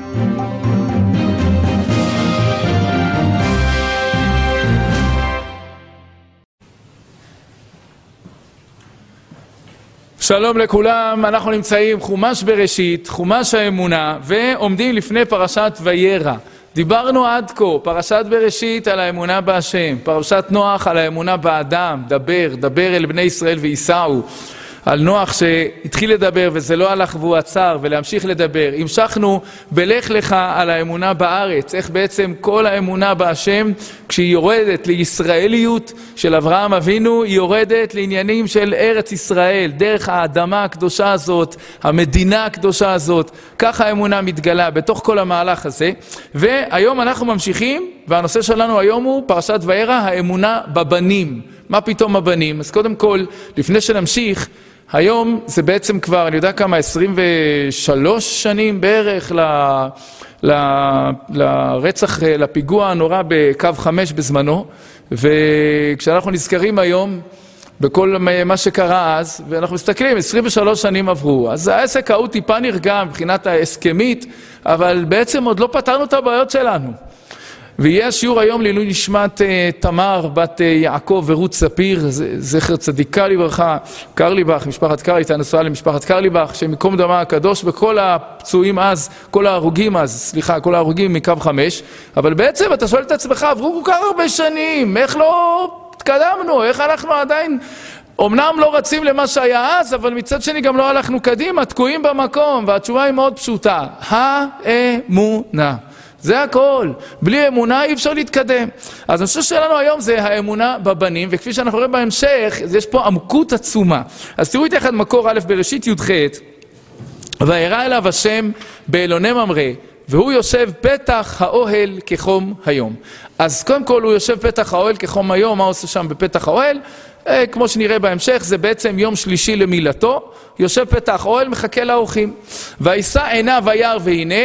שלום לכולם, אנחנו נמצאים חומש בראשית, חומש האמונה, ועומדים לפני פרשת וירא. דיברנו עד כה, פרשת בראשית על האמונה בהשם, פרשת נוח על האמונה באדם, דבר אל בני ישראל וייסעו. על נוח שהתחיל לדבר וזה לא הלך והוא עצר, ולהמשיך לדבר. המשכנו בלך לך על האמונה בארץ, איך בעצם כל האמונה בהשם, כשהיא יורדת לישראליות של אברהם אבינו, היא יורדת לעניינים של ארץ ישראל, דרך האדמה הקדושה הזאת, המדינה הקדושה הזאת, ככה האמונה מתגלה בתוך כל המהלך הזה. והיום אנחנו ממשיכים, והנושא שלנו היום הוא פרשת וירא, האמונה בבנים. מה פתאום הבנים? אז קודם כל, לפני שנמשיך, היום זה בעצם כבר, אני יודע כמה, 23 שנים בערך לרצח, לפיגוע הנורא בקו 5 בזמנו, וכשאנחנו נזכרים היום בכל מה שקרה אז, ואנחנו מסתכלים, 23 שנים עברו, אז העסק ההוא טיפה נרגע מבחינת ההסכמית, אבל בעצם עוד לא פתרנו את הבעיות שלנו. ויהיה השיעור היום לעילוי נשמת תמר, בת יעקב ורות ספיר, זכר צדיקה לברכה, קרליבך, משפחת קרלי, הייתה נשואה למשפחת קרליבך, שמקום דמה הקדוש, וכל הפצועים אז, כל ההרוגים מקו 5, אבל בעצם אתה שואל את עצמך, עברו כל כך הרבה שנים, איך לא התקדמנו, איך אנחנו עדיין, אמנם לא רצים למה שהיה אז, אבל מצד שני גם לא הלכנו קדימה, תקועים במקום, והתשובה היא מאוד פשוטה, האמונה. זה הכל. בלי אמונה אי אפשר להתקדם. אז הנושא שלנו היום זה האמונה בבנים, וכפי שאנחנו רואים בהמשך, יש פה עמקות עצומה. אז תראו איתי אחד מקור א' בראשית י"ח, וירא אליו השם באלוני ממרא, והוא יושב פתח האוהל כחום היום. אז קודם כל הוא יושב פתח האוהל כחום היום, מה עושה שם בפתח האוהל? כמו שנראה בהמשך, זה בעצם יום שלישי למילתו, יושב פתח האוהל, מחכה לאורחים. וישא עיניו וירא והנה,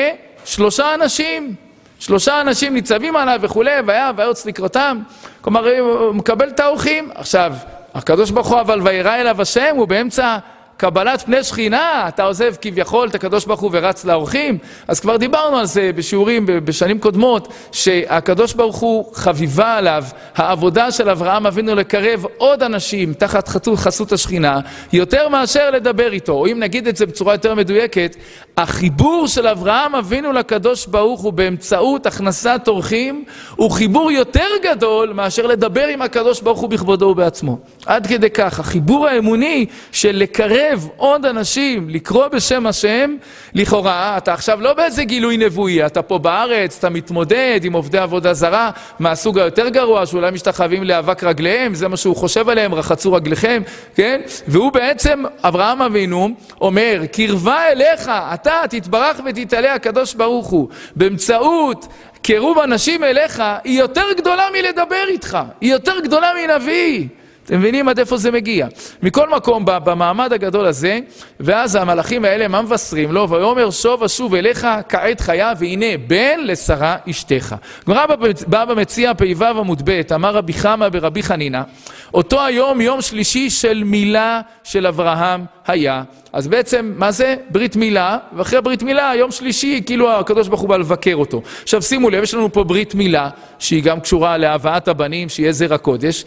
שלושה אנשים ניצבים עליו וכו', וירוץ לקראתם, כלומר הוא מקבל את האורחים. עכשיו, הקדוש ברוך הוא אבל וירא אליו השם, הוא באמצע קבלת פני שכינה, אתה עוזב כביכול את הקדוש ברוך הוא ורץ לאורחים. אז כבר דיברנו על זה בשיעורים בשנים קודמות, שהקדוש ברוך הוא חביבה עליו העבודה של אברהם אבינו לקרב עוד אנשים תחת חסות השכינה, יותר מאשר לדבר איתו. או אם נגיד את זה בצורה יותר מדויקת, החיבור של אברהם אבינו לקדוש ברוך הוא באמצעות הכנסת אורחים, הוא חיבור יותר גדול מאשר לדבר עם הקדוש ברוך הוא בכבודו ובעצמו. עד כדי כך, החיבור האמוני של לקרב עוד אנשים, לקרוא בשם השם, לכאורה, אתה עכשיו לא באיזה גילוי נבואי, אתה פה בארץ, אתה מתמודד עם עובדי עבודה זרה, מהסוג היותר גרוע, שאולי משתחווים לאבק רגליהם, זה מה שהוא חושב עליהם, רחצו רגליכם, כן? והוא בעצם, אברהם אבינו, אומר, קרבה אליך, אתה תתברך ותתעלה הקדוש ברוך הוא, באמצעות קירוב אנשים אליך, היא יותר גדולה מלדבר איתך, היא יותר גדולה מנביא. אתם מבינים עד איפה זה מגיע? מכל מקום במעמד הגדול הזה, ואז המלאכים האלה מה מבשרים לו? ויאמר שוב אשוב אליך כעת חיה, והנה בן לשרה אשתך. גמרא בא במציע פ"ו עמוד ב', אמר רבי חמא ברבי חנינא, אותו היום יום שלישי של מילה של אברהם היה. אז בעצם מה זה? ברית מילה, ואחרי ברית מילה יום שלישי כאילו הקדוש ברוך הוא בא לבקר אותו. עכשיו שימו לב, יש לנו פה ברית מילה שהיא גם קשורה להבאת הבנים שיהיה זרע קודש,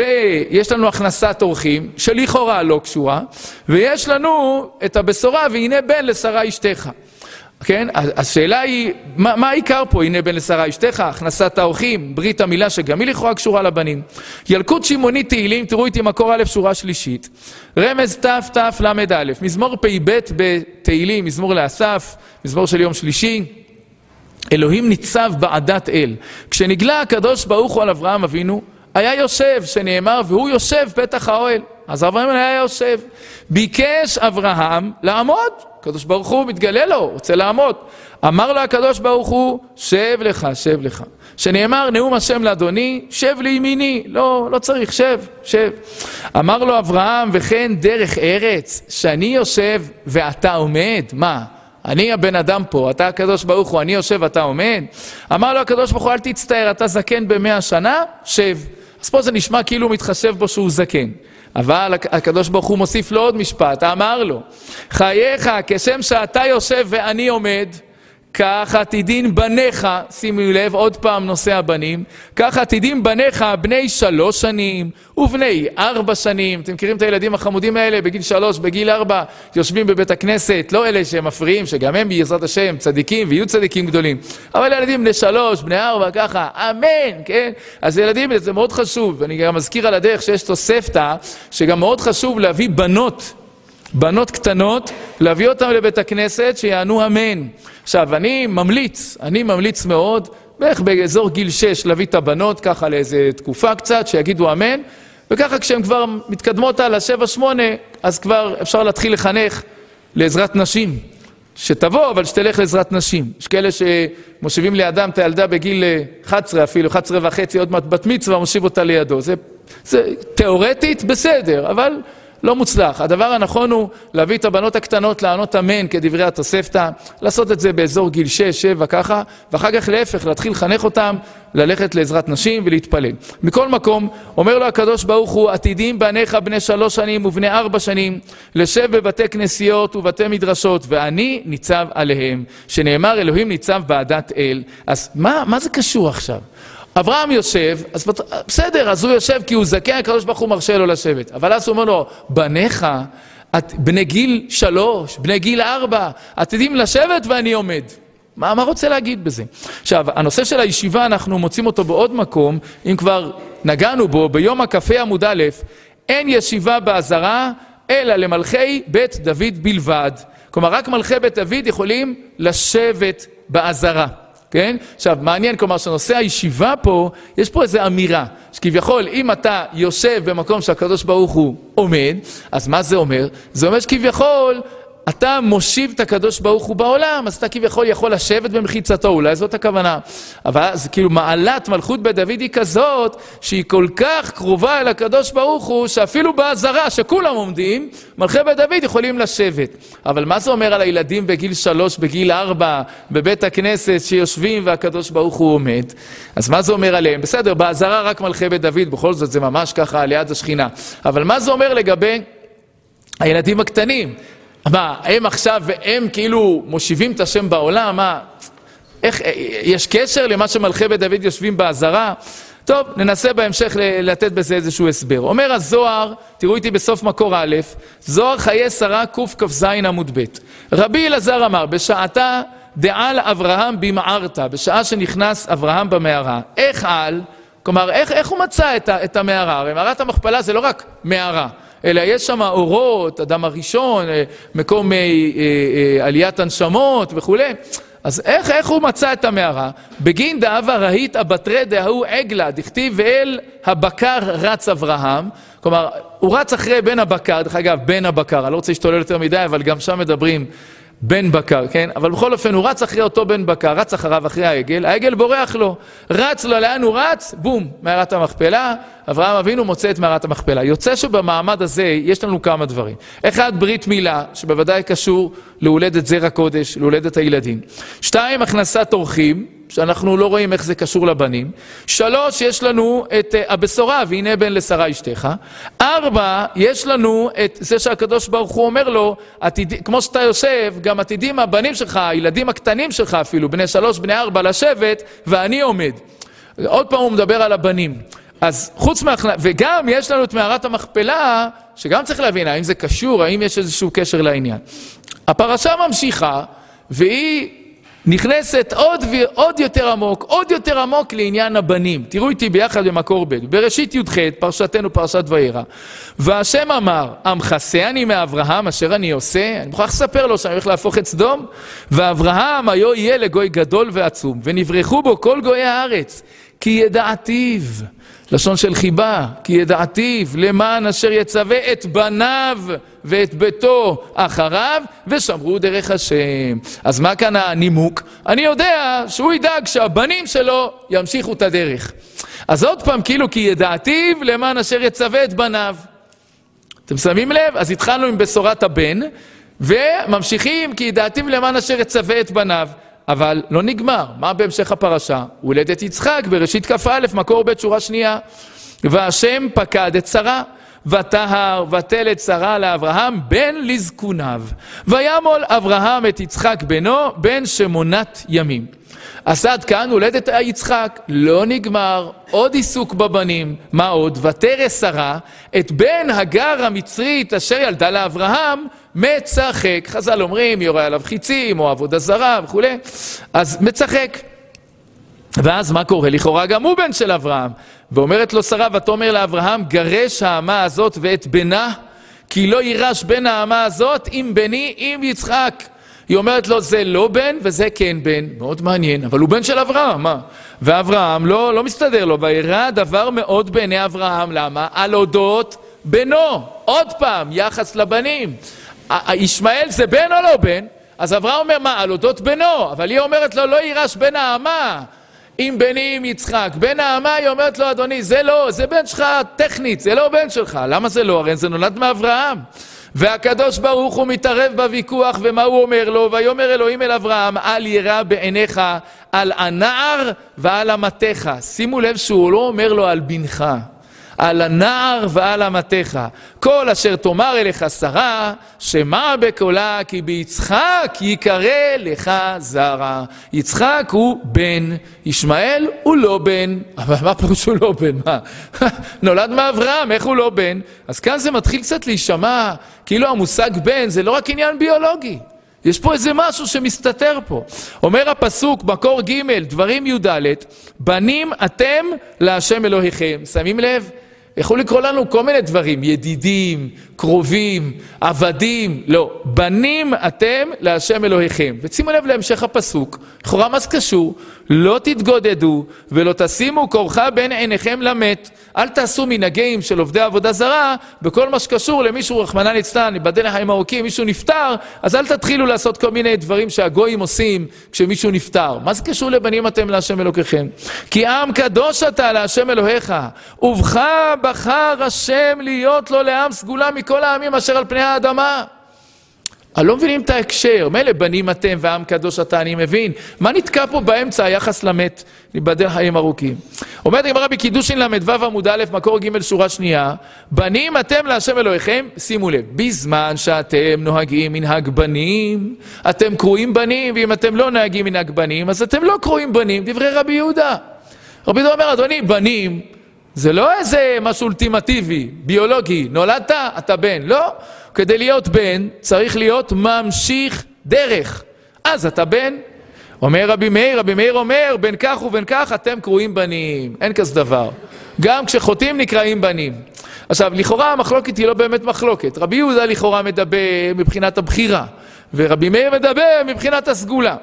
ויש לנו הכנסת אורחים שלכאורה לא קשורה, ויש לנו את הבשורה והנה בן לשרה אשתך. כן? השאלה היא, מה העיקר פה? הנה בן לשרה אשתך, הכנסת האורחים, ברית המילה שגם היא לכאורה קשורה לבנים. ילקוט שמעוני תהילים, תראו איתי מקור א' שורה שלישית. רמז ת' למד א', מזמור פ"ב בתהילים, מזמור לאסף, מזמור של יום שלישי. אלוהים ניצב בעדת אל. כשנגלה הקדוש ברוך הוא על אברהם אבינו, היה יושב, שנאמר, והוא יושב פתח האוהל. אז אברהם היה יושב. ביקש אברהם לעמוד. הקדוש ברוך הוא מתגלה לו, רוצה לעמוד. אמר לו הקדוש ברוך הוא, שב לך, שב לך. שנאמר, נאום השם לאדוני, שב לימיני. לא צריך, שב. אמר לו אברהם, וכן דרך ארץ, שאני יושב ואתה עומד. מה? אני הבן אדם פה, אתה הקדוש ברוך הוא, אני יושב ואתה עומד. אמר לו הקדוש ברוך הוא, אל תצטער, אתה זקן ב100 שנה, שב. אז פה זה נשמע כאילו מתחשב בו שהוא זקן. אבל הקדוש ברוך הוא מוסיף לו עוד משפט, אמר לו, חייך כשם שאתה יושב ואני עומד, כך עתידין בניך, שימו לב, עוד פעם נושא הבנים, כך עתידין בניך בני 3 שנים ובני 4 שנים. אתם מכירים את הילדים החמודים האלה בגיל 3, בגיל 4, יושבים בבית הכנסת, לא אלה שהם מפריעים, שגם הם בעזרת השם צדיקים ויהיו צדיקים גדולים, אבל ילדים בני 3, בני 4, ככה, אמן, כן? אז ילדים, זה מאוד חשוב, ואני גם מזכיר על הדרך שיש תוספתא, שגם מאוד חשוב להביא בנות קטנות, להביא אותם לבית הכנסת שיענו אמן. עכשיו, אני ממליץ מאוד, בערך באזור גיל 6, להביא את הבנות ככה לאיזה תקופה קצת, שיגידו אמן, וככה כשהן כבר מתקדמות על 7-8, אז כבר אפשר להתחיל לחנך לעזרת נשים. שתבוא, אבל שתלך לעזרת נשים. יש כאלה שמושיבים לידם את הילדה בגיל 11 אפילו, 11.5, עוד מעט בת מצווה, מושיב אותה לידו. זה תיאורטית בסדר, אבל לא מוצלח. הדבר הנכון הוא להביא את הבנות הקטנות לענות אמן כדברי התוספתא, לעשות את זה באזור גיל 6-7 ככה, ואחר כך להפך, להתחיל לחנך אותם, ללכת לעזרת נשים ולהתפלל. מכל מקום, אומר לו הקדוש ברוך הוא, עתידים בניך בני 3 שנים ובני 4 שנים, לשב בבתי כנסיות ובתי מדרשות, ואני ניצב עליהם, שנאמר אלוהים ניצב בעדת אל. אז מה זה קשור עכשיו? אברהם יושב, אז בסדר, אז הוא יושב כי הוא זקן, הקדוש ברוך הוא מרשה לו לשבת. אבל אז הוא אומר לו, בניך, בני גיל 3, בני גיל 4, עתידים לשבת ואני עומד. מה רוצה להגיד בזה? עכשיו, הנושא של הישיבה אנחנו מוצאים אותו בעוד מקום, אם כבר נגענו בו, ביום הקפה עמוד א', אין ישיבה בעזרה, אלא למלכי בית דוד בלבד. כלומר, רק מלכי בית דוד יכולים לשבת בעזרה. כן? עכשיו, מעניין, כלומר, שנושא הישיבה פה, יש פה איזו אמירה, שכביכול, אם אתה יושב במקום שהקדוש ברוך הוא עומד, אז מה זה אומר? זה אומר שכביכול, אתה מושיב את הקדוש ברוך הוא בעולם, אז אתה כביכול יכול לשבת במחיצתו, אולי זאת הכוונה. אבל זה כאילו מעלת מלכות בית דוד היא כזאת, שהיא כל כך קרובה אל הקדוש ברוך הוא, שאפילו בעזרה שכולם עומדים, מלכי בית דוד יכולים לשבת. אבל מה זה אומר על הילדים בגיל 3, בגיל 4, בבית הכנסת שיושבים והקדוש ברוך הוא עומד? אז מה זה אומר עליהם? בסדר, בעזרה רק מלכי בית דוד, בכל זאת זה ממש ככה ליד השכינה. אבל מה זה אומר לגבי הילדים הקטנים? מה, הם עכשיו והם כאילו מושיבים את השם בעולם, מה? איך, יש קשר למה שמלכי בית דוד יושבים בעזרה? טוב, ננסה בהמשך לתת בזה איזשהו הסבר. אומר הזוהר, תראו איתי בסוף מקור א', זוהר חיי שרה קכ"ז עמוד ב'. רבי אלעזר אמר, בשעתה דעל אברהם במערתה, בשעה שנכנס אברהם במערה. איך על? כלומר, איך הוא מצא את המערה? הרי מערת המכפלה זה לא רק מערה, אלא יש שם אורות, אדם הראשון, מקום עליית הנשמות וכו'. אז איך הוא מצא את המערה? בגין דאבה ראית הבטרי דהוא עגלה, דכתיב ואל הבקר רץ אברהם. כלומר, הוא רץ אחרי בן הבקר, דרך אגב, בן הבקר, אני לא רוצה להשתולל יותר מדי, אבל גם שם מדברים בן בקר, כן? אבל בכל אופן הוא רץ אחרי אותו בן בקר, רץ אחריו אחרי העגל בורח לו, רץ לו, לאן הוא רץ? בום, מערת המכפלה, אברהם אבינו מוצא את מערת המכפלה. יוצא שבמעמד הזה יש לנו כמה דברים. אחד, ברית מילה, שבוודאי קשור להולדת זרע קודש, להולדת הילדים. 2, הכנסת אורחים, שאנחנו לא רואים איך זה קשור לבנים. 3, יש לנו את הבשורה, והנה בן לשרה אשתך. 4, יש לנו את זה שהקדוש ברוך הוא אומר לו, כמו שאתה יושב, גם עתידים הבנים שלך, הילדים הקטנים שלך אפילו, בני 3, בני 4, לשבת, ואני עומד. עוד פעם הוא מדבר על הבנים. אז חוץ וגם יש לנו את מערת המכפלה, שגם צריך להבין, האם זה קשור, האם יש איזשהו קשר לעניין. הפרשה ממשיכה, והיא נכנסת עוד יותר עמוק לעניין הבנים. תראו איתי ביחד במקור ב' בראשית י"ח, פרשתנו פרשת וירא. והשם אמר, המחסה אני מאברהם אשר אני עושה, אני מוכרח לספר לו שאני הולך להפוך את סדום, ואברהם היו יהיה לגוי גדול ועצום, ונברחו בו כל גויי הארץ, כי ידעתיו, לשון של חיבה, כי ידעתיו למען אשר יצווה את בניו ואת ביתו אחריו, ושמרו דרך השם. אז מה כאן הנימוק? אני יודע שהוא ידאג שהבנים שלו ימשיכו את הדרך. אז עוד פעם, כאילו כי ידעתיו למען אשר יצווה את בניו. אתם שמים לב? אז התחלנו עם בשורת הבן, וממשיכים כי ידעתיו למען אשר יצווה את בניו. אבל לא נגמר. מה בהמשך הפרשה? הולדת יצחק בראשית כ"א, מקור ב' שורה שנייה. והשם פקד את שרה, ותהר ותלד שרה לאברהם בן לזקוניו. וימול אברהם את יצחק בנו בן 8 ימים. אז עד כאן הולדת יצחק, לא נגמר, עוד עיסוק בבנים. מה עוד? ותרא שרה את בן הגר המצרית אשר ילדה לאברהם מצחק. חז"ל אומרים יורה עליו חיצים או עבודה זרה וכו', אז מצחק. ואז מה קורה? לכאורה גם הוא בן של אברהם. ואומרת לו שרה, ותאמר לאברהם, גרש האמה הזאת ואת בנה, כי לא יירש בן האמה הזאת עם בני עם יצחק. היא אומרת לו, זה לא בן וזה כן בן. מאוד מעניין, אבל הוא בן של אברהם, מה? ואברהם לא מסתדר לו, וירא דבר מאוד בעיני אברהם. למה? על אודות בנו. עוד פעם, יחס לבנים. ישמעאל זה בן או לא בן? אז אברהם אומר, מה? על אודות בנו. אבל היא אומרת לו, לא יירש בן האמה עם בני עם יצחק. בן האמה, היא אומרת לו, אדוני, זה לא, זה בן שלך טכנית, זה לא בן שלך. למה זה לא? הרי זה נולד מאברהם. והקדוש ברוך הוא מתערב בוויכוח, ומה הוא אומר לו? ויאמר אלוהים אל אברהם, אל ירא בעיניך על הנער ועל אמתך. שימו לב שהוא לא אומר לו על בנך, על הנער ועל אמתך. כל אשר תאמר אליך שרה, שמע בקולה, כי ביצחק יקרא לך זרע. יצחק הוא בן, ישמעאל הוא לא בן. אבל מה פירוש הוא לא בן? מה? נולד מאברהם, איך הוא לא בן? אז כאן זה מתחיל קצת להישמע, כאילו המושג בן זה לא רק עניין ביולוגי. יש פה איזה משהו שמסתתר פה. אומר הפסוק, מקור ג' דברים י"ד, בנים אתם להשם אלוהיכם. שמים לב? יכול לקרוא לנו כל מיני דברים, ידידים, קרובים, עבדים, לא, בנים אתם להשם אלוהיכם. ושימו לב להמשך הפסוק, לכאורה מה זה קשור? לא תתגודדו ולא תשימו כורחה בין עיניכם למת. אל תעשו מנהגים של עובדי עבודה זרה בכל מה שקשור למישהו רחמנא ליצלן, ייבדל לחיים ארוכים, מישהו נפטר, אז אל תתחילו לעשות כל מיני דברים שהגויים עושים כשמישהו נפטר. מה זה קשור לבנים אתם להשם אלוהיכם? כי עם קדוש אתה להשם אלוהיך, ובך בחר השם להיות לו לעם סגולה מכל העמים אשר על פני האדמה. אני לא מבינים את ההקשר, מילא בנים אתם ועם קדוש אתה, אני מבין. מה נתקע פה באמצע היחס למת, ייבדל חיים ארוכים? אומרת הגמרא בקידושין ל"ו עמוד א' מקור ג' שורה שנייה, בנים אתם להשם אלוהיכם, שימו לב, בזמן שאתם נוהגים מנהג בנים, אתם קרואים בנים, ואם אתם לא נוהגים מנהג בנים, אז אתם לא קרואים בנים, דברי רבי יהודה. רבי יהודה אומר, אדוני, בנים, זה לא איזה משהו אולטימטיבי, ביולוגי, נולדת, אתה בן, לא. כדי להיות בן צריך להיות ממשיך דרך, אז אתה בן. אומר רבי מאיר אומר, בין כך ובין כך אתם קרואים בנים, אין כזה דבר. גם כשחוטאים נקראים בנים. עכשיו, לכאורה המחלוקת היא לא באמת מחלוקת. רבי יהודה לכאורה מדבר מבחינת הבחירה, ורבי מאיר מדבר מבחינת הסגולה.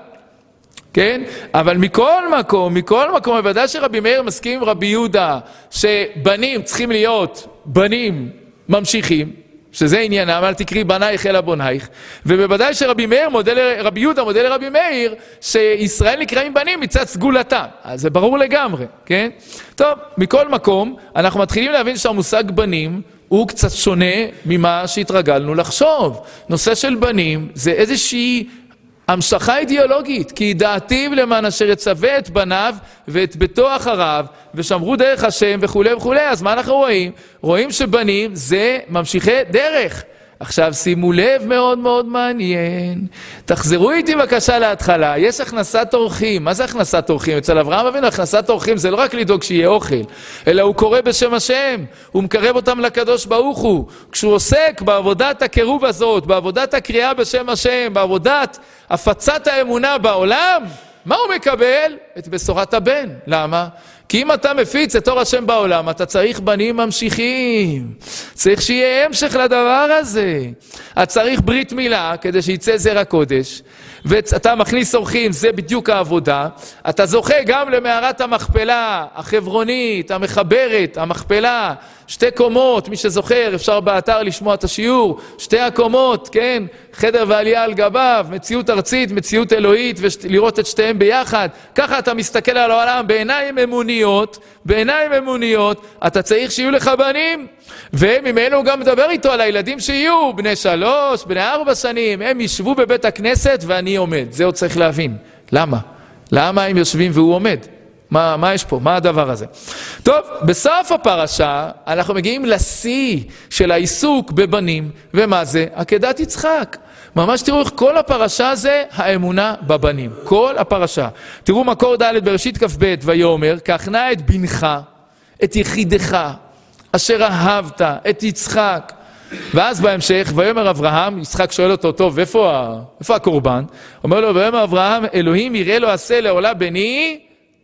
כן? אבל מכל מקום, בוודאי שרבי מאיר מסכים עם רבי יהודה, שבנים צריכים להיות בנים ממשיכים, שזה עניינם, אל תקרי בנייך אלא בונייך, ובוודאי שרבי יהודה מודל לרבי מאיר, שישראל נקראים בנים מצד סגולתם. אז זה ברור לגמרי, כן? טוב, מכל מקום, אנחנו מתחילים להבין שהמושג בנים, הוא קצת שונה ממה שהתרגלנו לחשוב. נושא של בנים זה איזושהי המשכה אידיאולוגית, כי דעתיו למען אשר יצווה את בניו ואת ביתו אחריו, ושמרו דרך השם וכו' וכו'. אז מה אנחנו רואים? רואים שבנים זה ממשיכי דרך. עכשיו שימו לב, מאוד מאוד מעניין. תחזרו איתי בבקשה להתחלה. יש הכנסת אורחים. מה זה הכנסת אורחים? אצל אברהם אבינו הכנסת אורחים זה לא רק לדאוג שיהיה אוכל, אלא הוא קורא בשם השם, הוא מקרב אותם לקדוש ברוך הוא. כשהוא עוסק בעבודת הקירוב הזאת, בעבודת הקריאה בשם השם, בעבודת הפצת האמונה בעולם, מה הוא מקבל? את בשורת הבן. למה? כי אם אתה מפיץ את אור השם בעולם, אתה צריך בנים ממשיכים. צריך שיהיה המשך לדבר הזה. אתה צריך ברית מילה כדי שיצא זרע קודש. ואתה מכניס אורחים, זה בדיוק העבודה. אתה זוכה גם למערת המכפלה, החברונית, המחברת, המכפלה, 2 קומות, מי שזוכר, אפשר באתר לשמוע את השיעור, 2 הקומות, כן? חדר ועלייה על גביו, מציאות ארצית, מציאות אלוהית, ולראות את שתיהם ביחד. ככה אתה מסתכל על העולם בעיניים אמוניות, אתה צריך שיהיו לך בנים, וממנו הוא גם מדבר איתו על הילדים שיהיו, בני 3, בני 4 שנים, הם ישבו בבית הכנסת ואני עומד. זה עוד צריך להבין. למה הם יושבים והוא עומד? מה יש פה? מה הדבר הזה? טוב, בסוף הפרשה אנחנו מגיעים לשיא של העיסוק בבנים, ומה זה? עקדת יצחק. ממש תראו איך כל הפרשה זה האמונה בבנים. כל הפרשה. תראו מקור ד' בראשית כ"ב, ויאמר, קח נא את בנך, את יחידך, אשר אהבת, את יצחק. ואז בהמשך, ויאמר אברהם, יצחק שואל אותו, טוב, איפה הקורבן? אומר לו, ויאמר אברהם, אלוהים יראה לו עשה לעולה בני,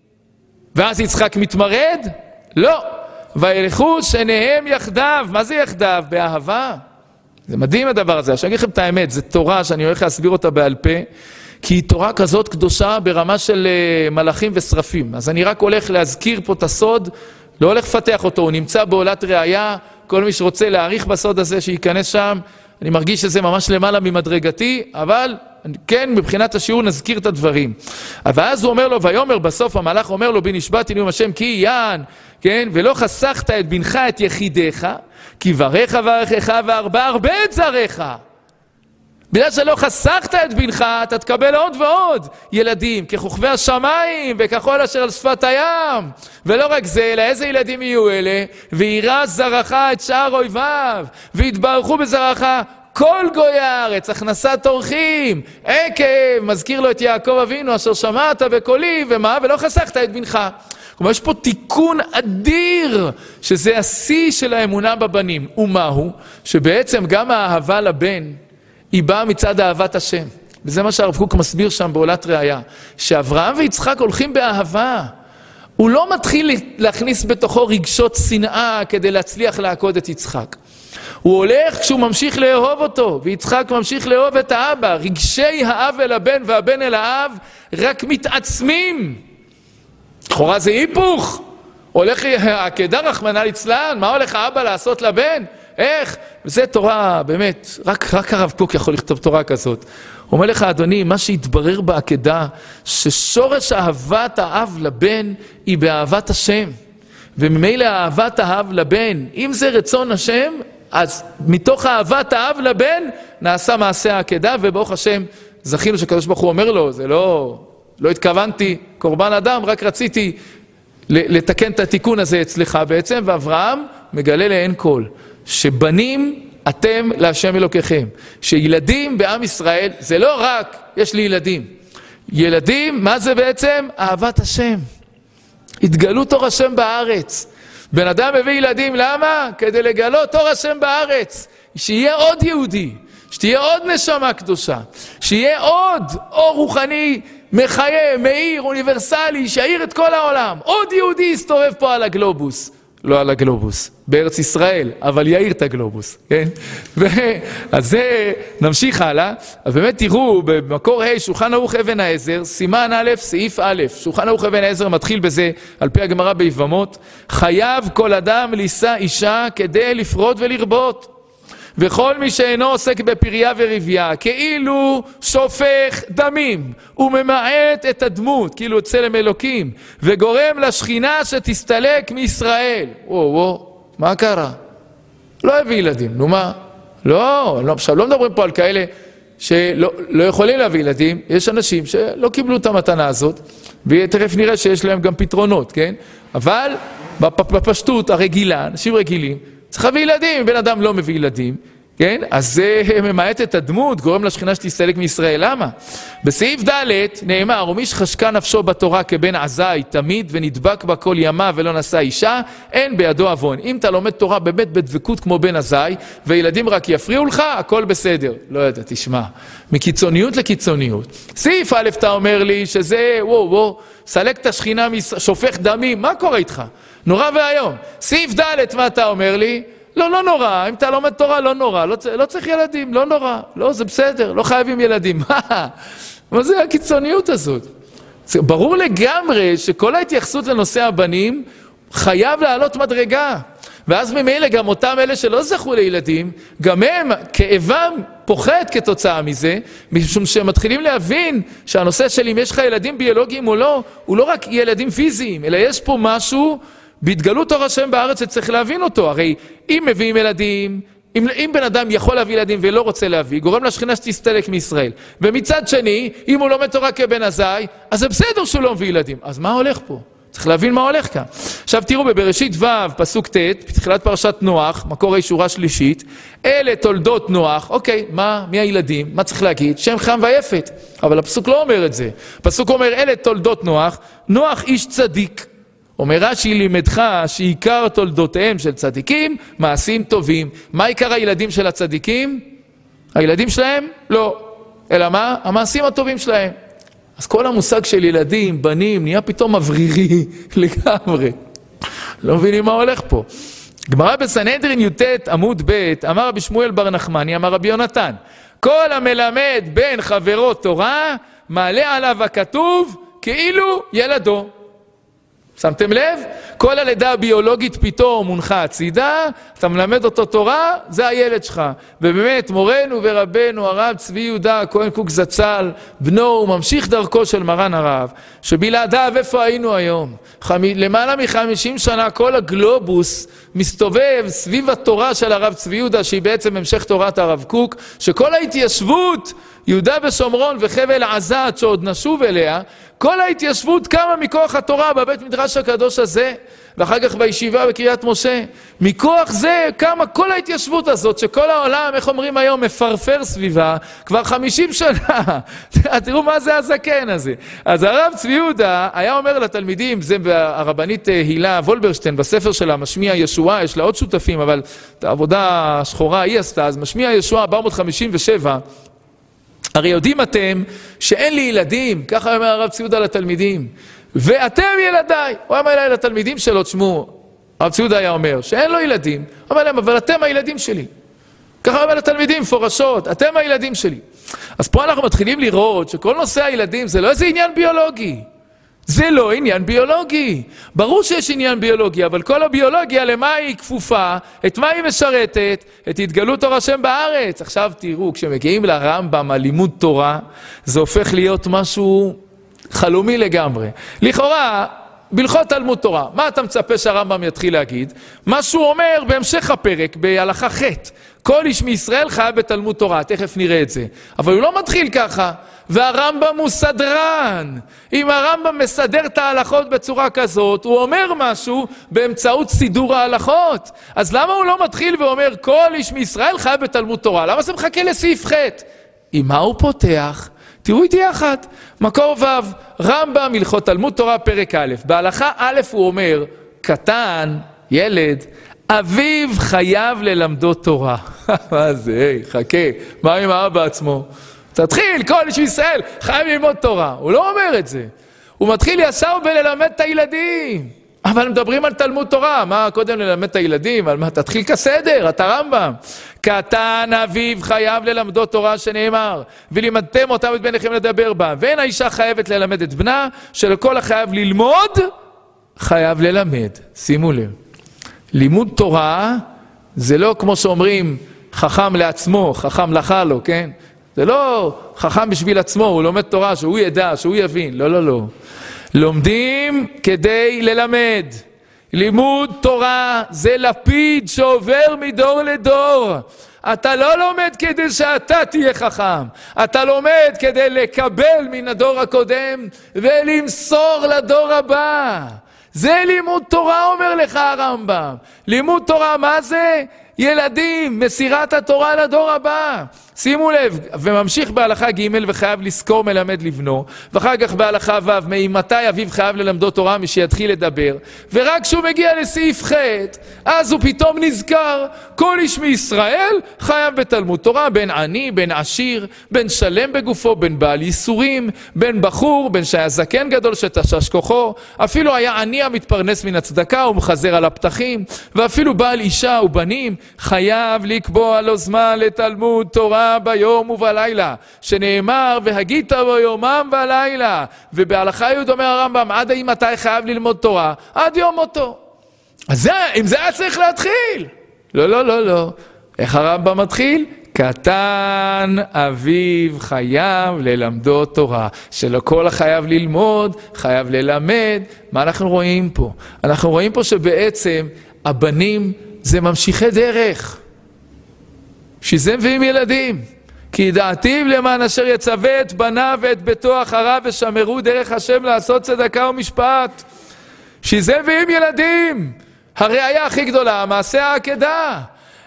ואז יצחק מתמרד? לא. וילכו שניהם יחדיו. מה זה יחדיו? באהבה. זה מדהים הדבר הזה. עכשיו אני אגיד לכם את האמת, זו תורה שאני הולך להסביר אותה בעל פה, כי היא תורה כזאת קדושה ברמה של מלאכים ושרפים. אז אני רק הולך להזכיר פה את הסוד, לא הולך לפתח אותו, הוא נמצא בעולת ראייה, כל מי שרוצה להעריך בסוד הזה שייכנס שם, אני מרגיש שזה ממש למעלה ממדרגתי, אבל כן, מבחינת השיעור נזכיר את הדברים. ואז הוא אומר לו, ויאמר בסוף המלאך אומר לו, בי נשבעתי נאום השם כי יען, כן, ולא חסכת את בנך את יחידך, כי ברך ברכך והרבה את זרעך. בגלל שלא חסכת את בנך, אתה תקבל עוד ועוד ילדים, ככוכבי השמיים וכחול אשר על שפת הים. ולא רק זה, אלא איזה ילדים יהיו אלה? וירא זרעך את שאר אויביו, והתברכו בזרעך כל גוי הארץ, הכנסת אורחים, עקב, מזכיר לו את יעקב אבינו, אשר שמעת בקולי, ומה? ולא חסכת את בנך. כלומר, יש פה תיקון אדיר, שזה השיא של האמונה בבנים. ומהו? שבעצם גם האהבה לבן, היא באה מצד אהבת השם. וזה מה שהרב קוק מסביר שם בעולת ראייה. שאברהם ויצחק הולכים באהבה. הוא לא מתחיל להכניס בתוכו רגשות שנאה כדי להצליח לעקוד את יצחק. הוא הולך כשהוא ממשיך לאהוב אותו, ויצחק ממשיך לאהוב את האבא. רגשי האב אל הבן והבן אל האב רק מתעצמים. לכאורה זה היפוך. הולך העקדה רחמנא ליצלן, מה הולך האבא לעשות לבן? איך? וזה תורה, באמת, רק הרב קוק יכול לכתוב תורה כזאת. הוא אומר לך, אדוני, מה שהתברר בעקדה, ששורש אהבת האב לבן היא באהבת השם. וממילא אהבת האב לבן, אם זה רצון השם, אז מתוך אהבת האב לבן נעשה מעשה העקדה, וברוך השם זכינו שקדוש ברוך הוא אומר לו, זה לא התכוונתי קורבן אדם, רק רציתי לתקן את התיקון הזה אצלך בעצם, ואברהם מגלה לעין כל, שבנים אתם להשם אלוקיכם, שילדים בעם ישראל זה לא רק יש לי ילדים, ילדים מה זה בעצם? אהבת השם, התגלות אור השם בארץ. בן אדם מביא ילדים, למה? כדי לגלות אור השם בארץ, שיהיה עוד יהודי, שתהיה עוד נשמה קדושה, שיהיה עוד אור רוחני מחיה, מאיר, אוניברסלי, שיעיר את כל העולם. עוד יהודי יסתובב פה על הגלובוס, לא על הגלובוס, בארץ ישראל, אבל יעיר את הגלובוס, כן? אז זה נמשיך הלאה. אז באמת תראו, במקור ה' שולחן ערוך אבן העזר, סימן א', סעיף א', שולחן ערוך אבן העזר מתחיל בזה, על פי הגמרא ביבמות, חייב כל אדם לישא אישה כדי לפרוד ולרבות. וכל מי שאינו עוסק בפריה ורבייה, כאילו שופך דמים, וממעט את הדמות, כאילו צלם אלוקים, וגורם לשכינה שתסתלק מישראל. מה קרה? לא הביא ילדים, נו מה? לא, עכשיו לא מדברים פה על כאלה שלא יכולים להביא ילדים, יש אנשים שלא קיבלו את המתנה הזאת, ותכף נראה שיש להם גם פתרונות, כן? אבל בפשטות הרגילה, אנשים רגילים, צריך להביא ילדים, בן אדם לא מביא ילדים, כן? אז זה ממעט את הדמות, גורם לשכינה שתסתלק מישראל. למה? בסעיף ד' נאמר, ומי שחשקה נפשו בתורה כבן עזאי תמיד ונדבק בה כל ימה ולא נשא אישה, אין בידו עוון. אם אתה לומד תורה באמת בדבקות כמו בן עזאי, וילדים רק יפריעו לך, הכל בסדר. לא יודע, תשמע, מקיצוניות לקיצוניות. סעיף א' אתה אומר לי שזה, סלק את השכינה, שופך דמים, מה קורה איתך? נורא והיום. סעיף ד' מה אתה אומר לי? לא נורא, אם אתה לומד תורה לא נורא, לא צריך ילדים, לא נורא, לא, זה בסדר, לא חייבים ילדים. מה זה הקיצוניות הזאת? זה ברור לגמרי שכל ההתייחסות לנושא הבנים חייב לעלות מדרגה. ואז ממילא גם אותם אלה שלא זכו לילדים, גם הם כאבם פוחת כתוצאה מזה, משום שהם מתחילים להבין שהנושא של אם יש לך ילדים ביולוגיים או לא, הוא לא רק ילדים פיזיים, אלא יש פה משהו בהתגלות אור השם בארץ שצריך להבין אותו. הרי אם מביאים ילדים, אם בן אדם יכול להביא ילדים ולא רוצה להביא, גורם לשכינה שתסתלק מישראל. ומצד שני, אם הוא לומד תורה כבן עזאי, אז זה בסדר שהוא לא מביא ילדים. אז מה הולך פה? צריך להבין מה הולך כאן. עכשיו תראו בבראשית ו' פסוק ט', בתחילת פרשת נוח, מקור שורה שלישית, אלה תולדות נוח, אוקיי, מי הילדים? מה צריך להגיד? שם חם ויפת. אבל הפסוק לא אומר את זה. הפסוק אומר, אלה תולדות נוח, נוח איש צדיק. אומר רש"י, לימדך שעיקר תולדותיהם של צדיקים, מעשים טובים. מה עיקר הילדים של הצדיקים? הילדים שלהם? לא. אלא מה? המעשים הטובים שלהם. אז כל המושג של ילדים, בנים, נהיה פתאום מברירי לגמרי. לא מבינים מה הולך פה. גמרא בסנהדרין י"ט עמוד ב', אמר רבי שמואל בר נחמני, אמר רבי יונתן, כל המלמד בין חברו תורה, מעלה עליו הכתוב כאילו ילדו. שמתם לב? כל הלידה הביולוגית פתאום מונחה הצידה, אתה מלמד אותו תורה, זה הילד שלך. ובאמת, מורנו ורבנו, הרב צבי יהודה, כהן קוק זצ"ל, בנו, הוא ממשיך דרכו של מרן הרב, שבלעדיו איפה היינו היום? למעלה מ-50 שנה כל הגלובוס מסתובב סביב התורה של הרב צבי יהודה, שהיא בעצם המשך תורת הרב קוק, שכל ההתיישבות, יהודה ושומרון וחבל עזת שעוד נשוב אליה, כל ההתיישבות קמה מכוח התורה בבית מדרש הקדוש הזה, ואחר כך בישיבה בקריית משה. מכוח זה קמה כל ההתיישבות הזאת, שכל העולם, איך אומרים היום, מפרפר סביבה, כבר 50 שנה. תראו מה זה הזקן הזה. אז הרב צבי יהודה היה אומר לתלמידים, זה הרבנית הילה וולברשטיין, בספר שלה, משמיע ישועה, יש לה עוד שותפים, אבל את העבודה השחורה היא עשתה, אז משמיע ישועה 457, הרי יודעים אתם שאין לי ילדים, ככה אומר הרב צבי יהודה לתלמידים, ואתם ילדיי. הוא אמר אליי לתלמידים שלו, תשמעו, הרב צבי יהודה היה אומר שאין לו ילדים, אמר להם, אבל אתם הילדים שלי. ככה אומר לתלמידים, פורשות, אתם הילדים שלי. אז פה אנחנו מתחילים לראות שכל נושא הילדים זה לא איזה עניין ביולוגי. זה לא עניין ביולוגי. ברור שיש עניין ביולוגי, אבל כל הביולוגיה למה היא כפופה? את מה היא משרתת? את התגלות תורה שם בארץ. עכשיו תראו, כשמגיעים לרמב"ם על לימוד תורה, זה הופך להיות משהו חלומי לגמרי. לכאורה, בהלכות תלמוד תורה, מה אתה מצפה שהרמב"ם יתחיל להגיד? מה שהוא אומר בהמשך הפרק, בהלכה ח', כל איש מישראל חייב בתלמוד תורה, תכף נראה את זה. אבל הוא לא מתחיל ככה. והרמב"ם הוא סדרן. אם הרמב"ם מסדר את ההלכות בצורה כזאת, הוא אומר משהו באמצעות סידור ההלכות. אז למה הוא לא מתחיל ואומר כל איש מישראל חייב בתלמוד תורה? למה זה מחכה לסעיף ח'? עם מה הוא פותח? תראו איתי יחד. מקור ו', רמב"ם הלכות תלמוד תורה פרק א'. בהלכה א' הוא אומר, קטן, ילד, אביו חייב ללמדו תורה. מה זה? היי, חכה. מה עם האבא עצמו? תתחיל, כל איש בישראל חייב ללמוד תורה. הוא לא אומר את זה. הוא מתחיל ישר בללמד את הילדים. אבל מדברים על תלמוד תורה. מה קודם ללמד את הילדים? על מה? תתחיל כסדר, אתה רמב"ם. קטן אביו חייב ללמדו תורה שנאמר, ולימדתם אותם את בניכם לדבר בה. ואין האישה חייבת ללמד את בנה, שלכל החייב ללמוד, חייב ללמד. שימו לב. לימוד תורה זה לא כמו שאומרים חכם לעצמו, חכם לך לו, כן? זה לא חכם בשביל עצמו, הוא לומד תורה, שהוא ידע, שהוא יבין. לא, לא, לא. לומדים כדי ללמד. לימוד תורה זה לפיד שעובר מדור לדור. אתה לא לומד כדי שאתה תהיה חכם. אתה לומד כדי לקבל מן הדור הקודם ולמסור לדור הבא. זה לימוד תורה, אומר לך הרמב"ם. לימוד תורה, מה זה? ילדים, מסירת התורה לדור הבא. שימו לב, וממשיך בהלכה ג' וחייב לזכור מלמד לבנו, ואחר כך בהלכה ו' ממתי אביו חייב ללמדו תורה משיתחיל לדבר, ורק כשהוא מגיע לסעיף ח' אז הוא פתאום נזכר, כל איש מישראל חייב בתלמוד תורה, בין עני, בין עשיר, בין שלם בגופו, בין בעל ייסורים, בין בחור, בין שהיה זקן גדול שתשש כוחו, אפילו היה עני המתפרנס מן הצדקה ומחזר על הפתחים, ואפילו בעל אישה ובנים חייב לקבוע לו זמן לתלמוד תורה ביום ובלילה, שנאמר והגית ביומם ולילה. ובהלכה י' אומר הרמב"ם, עד האם מתי חייב ללמוד תורה? עד יום מותו. אז אם זה היה צריך להתחיל. לא, לא, לא, לא. איך הרמב"ם מתחיל? קטן אביו חייב ללמדו תורה. שלא כל החייב ללמוד, חייב ללמד. מה אנחנו רואים פה? אנחנו רואים פה שבעצם הבנים זה ממשיכי דרך. שזה מביאים ילדים. כי ידעתיו למען אשר יצווה את בניו ואת ביתו אחריו ושמרו דרך השם לעשות צדקה ומשפט. בשביל זה מביאים ילדים. הראיה הכי גדולה, מעשה העקדה.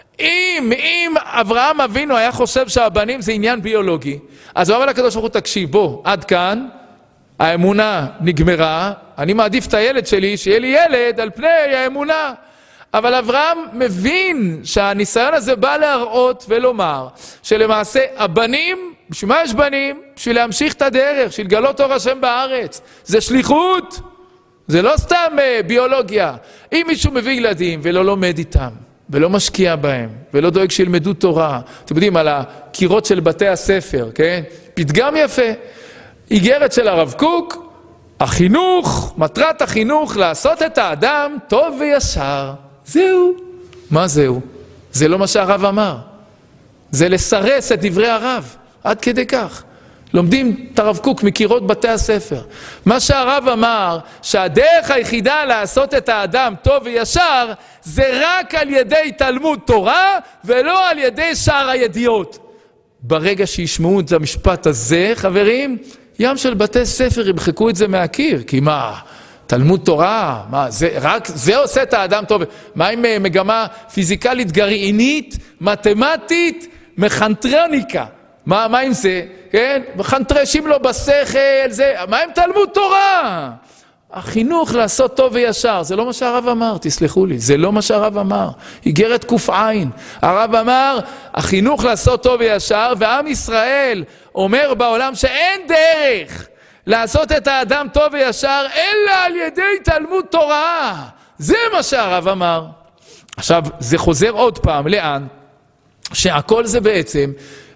אם אברהם אבינו היה חושב שהבנים זה עניין ביולוגי, אז הוא אמר לקדוש ברוך הוא, תקשיב, בוא, עד כאן, האמונה נגמרה, אני מעדיף את הילד שלי, שיהיה לי ילד על פני האמונה. אבל אברהם מבין שהניסיון הזה בא להראות ולומר, שלמעשה הבנים, בשביל מה יש בנים? בשביל להמשיך את הדרך, בשביל לגלות אור השם בארץ. זה שליחות, זה לא סתם ביולוגיה. אם מישהו מביא ילדים ולא לומד איתם, ולא משקיע בהם, ולא דואג שילמדו תורה, אתם יודעים, על הקירות של בתי הספר, כן? פתגם יפה. איגרת של הרב קוק, החינוך, מטרת החינוך, לעשות את האדם טוב וישר. זהו. מה זהו? זה לא מה שהרב אמר. זה לסרס את דברי הרב, עד כדי כך. לומדים את הרב קוק מקירות בתי הספר. מה שהרב אמר, שהדרך היחידה לעשות את האדם טוב וישר, זה רק על ידי תלמוד תורה, ולא על ידי שאר הידיעות. ברגע שישמעו את המשפט הזה, חברים, ים של בתי ספר ימחקו את זה מהקיר. כי מה? תלמוד תורה? מה? רק זה עושה את האדם טוב. מה עם מגמה פיזיקלית גרעינית, מתמטית, מכנטרוניקה? מה עם זה? כן? מחנטרשים לו בשכל, זה, מה עם תלמוד תורה? החינוך לעשות טוב וישר, זה לא מה שהרב אמר, תסלחו לי, זה לא מה שהרב אמר. איגרת קופעין. הרב אמר, החינוך לעשות טוב וישר, ועם ישראל אומר בעולם שאין דרך לעשות את האדם טוב וישר, אלא על ידי תלמוד תורה. זה מה שהרב אמר. עכשיו, זה חוזר עוד פעם, לאן? שהכל זה בעצם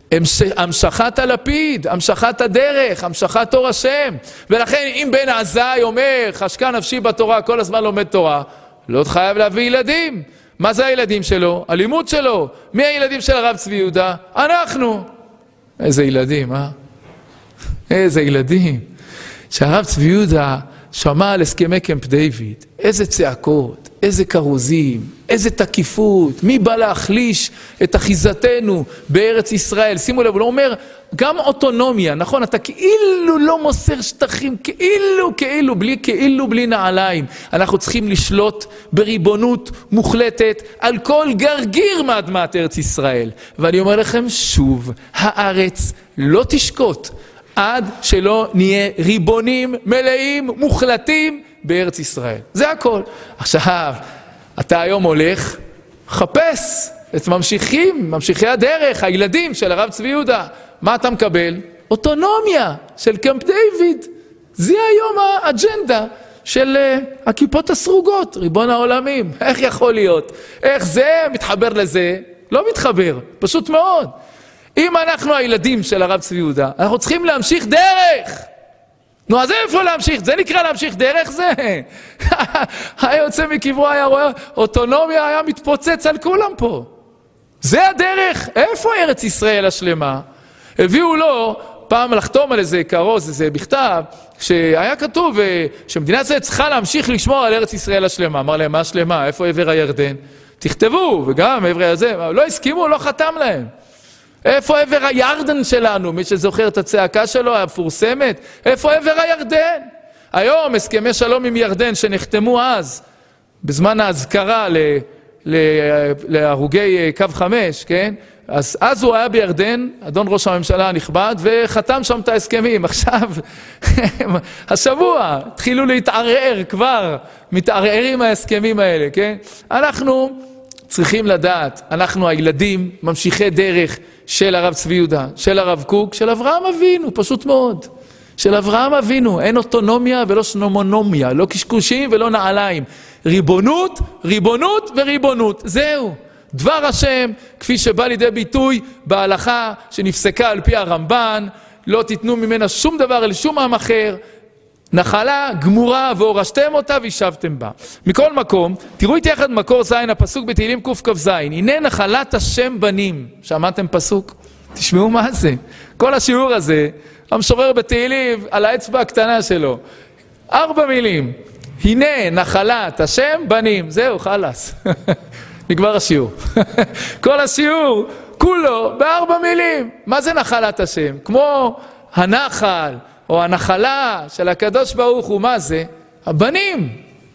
המשכת הלפיד, המשכת הדרך, המשכת תור השם. ולכן אם בן עזאי אומר, חשקה נפשי בתורה, כל הזמן לומד תורה, לא חייב להביא ילדים. מה זה הילדים שלו? הלימוד שלו. מי הילדים של הרב צבי יהודה? אנחנו. איזה ילדים, איזה ילדים. שהרב צבי יהודה שמע על הסכמי קמפ דיוויד, איזה צעקות, איזה קרוזים, איזה תקיפות, מי בא להחליש את אחיזתנו בארץ ישראל. שימו לב, הוא לא אומר, גם אוטונומיה, נכון, אתה כאילו לא מוסר שטחים, כאילו בלי נעליים. אנחנו צריכים לשלוט בריבונות מוחלטת על כל גרגיר מאדמת ארץ ישראל. ואני אומר לכם שוב, הארץ לא תשקוט עד שלא נהיה ריבונים מלאים, מוחלטים בארץ ישראל. זה הכל. עכשיו, אתה היום הולך, חפש את ממשיכי הדרך, הילדים של הרב צבי יהודה. מה אתה מקבל? אוטונומיה של קמפ דיוויד. זה היום האג'נדה של הכיפות הסרוגות, ריבון העולמים. איך יכול להיות? איך זה מתחבר לזה? לא מתחבר, פשוט מאוד. אם אנחנו הילדים של הרב צבי יהודה, אנחנו צריכים להמשיך דרך. נו, אז איפה להמשיך? זה נקרא להמשיך דרך זה? היה יוצא מקברו, היה רואה, אוטונומיה היה מתפוצץ על כולם פה. זה הדרך. איפה ארץ ישראל השלמה? הביאו לו פעם לחתום על איזה כרוז, איזה בכתב, שהיה כתוב שמדינת ישראל צריכה להמשיך לשמור על ארץ ישראל השלמה. אמר להם, מה השלמה? איפה עבר הירדן? תכתבו, וגם עבר הזה. לא הסכימו, לא חתם להם. איפה עבר הירדן שלנו? מי שזוכר את הצעקה שלו, המפורסמת? איפה עבר הירדן? היום הסכמי שלום עם ירדן שנחתמו אז, בזמן ההזכרה להרוגי קו 5, כן? אז הוא היה בירדן, אדון ראש הממשלה הנכבד, וחתם שם את ההסכמים. עכשיו, השבוע, התחילו להתערער כבר, מתערערים ההסכמים האלה, כן? אנחנו צריכים לדעת, אנחנו הילדים, ממשיכי דרך של הרב צבי יהודה, של הרב קוק, של אברהם אבינו, פשוט מאוד. של אברהם אבינו, אין אוטונומיה ולא שנומונומיה, לא קשקושים ולא נעליים. ריבונות, ריבונות וריבונות. זהו. דבר השם, כפי שבא לידי ביטוי בהלכה שנפסקה על פי הרמב"ן, לא תיתנו ממנה שום דבר אל שום עם אחר, נחלה גמורה והורשתם אותה וישבתם בה. מכל מקום, תראו איתי יחד מקור זין, הפסוק בתהילים קכ"ז, הנה נחלת השם בנים. שמעתם פסוק? תשמעו מה זה. כל השיעור הזה, המשורר בתהילים על האצבע הקטנה שלו. 4 מילים. הנה נחלת השם בנים. זהו, חלס. נגמר השיעור. כל השיעור, כולו, ב4 מילים. מה זה נחלת השם? כמו הנחל, או הנחלה של הקדוש ברוך הוא, מה זה? הבנים.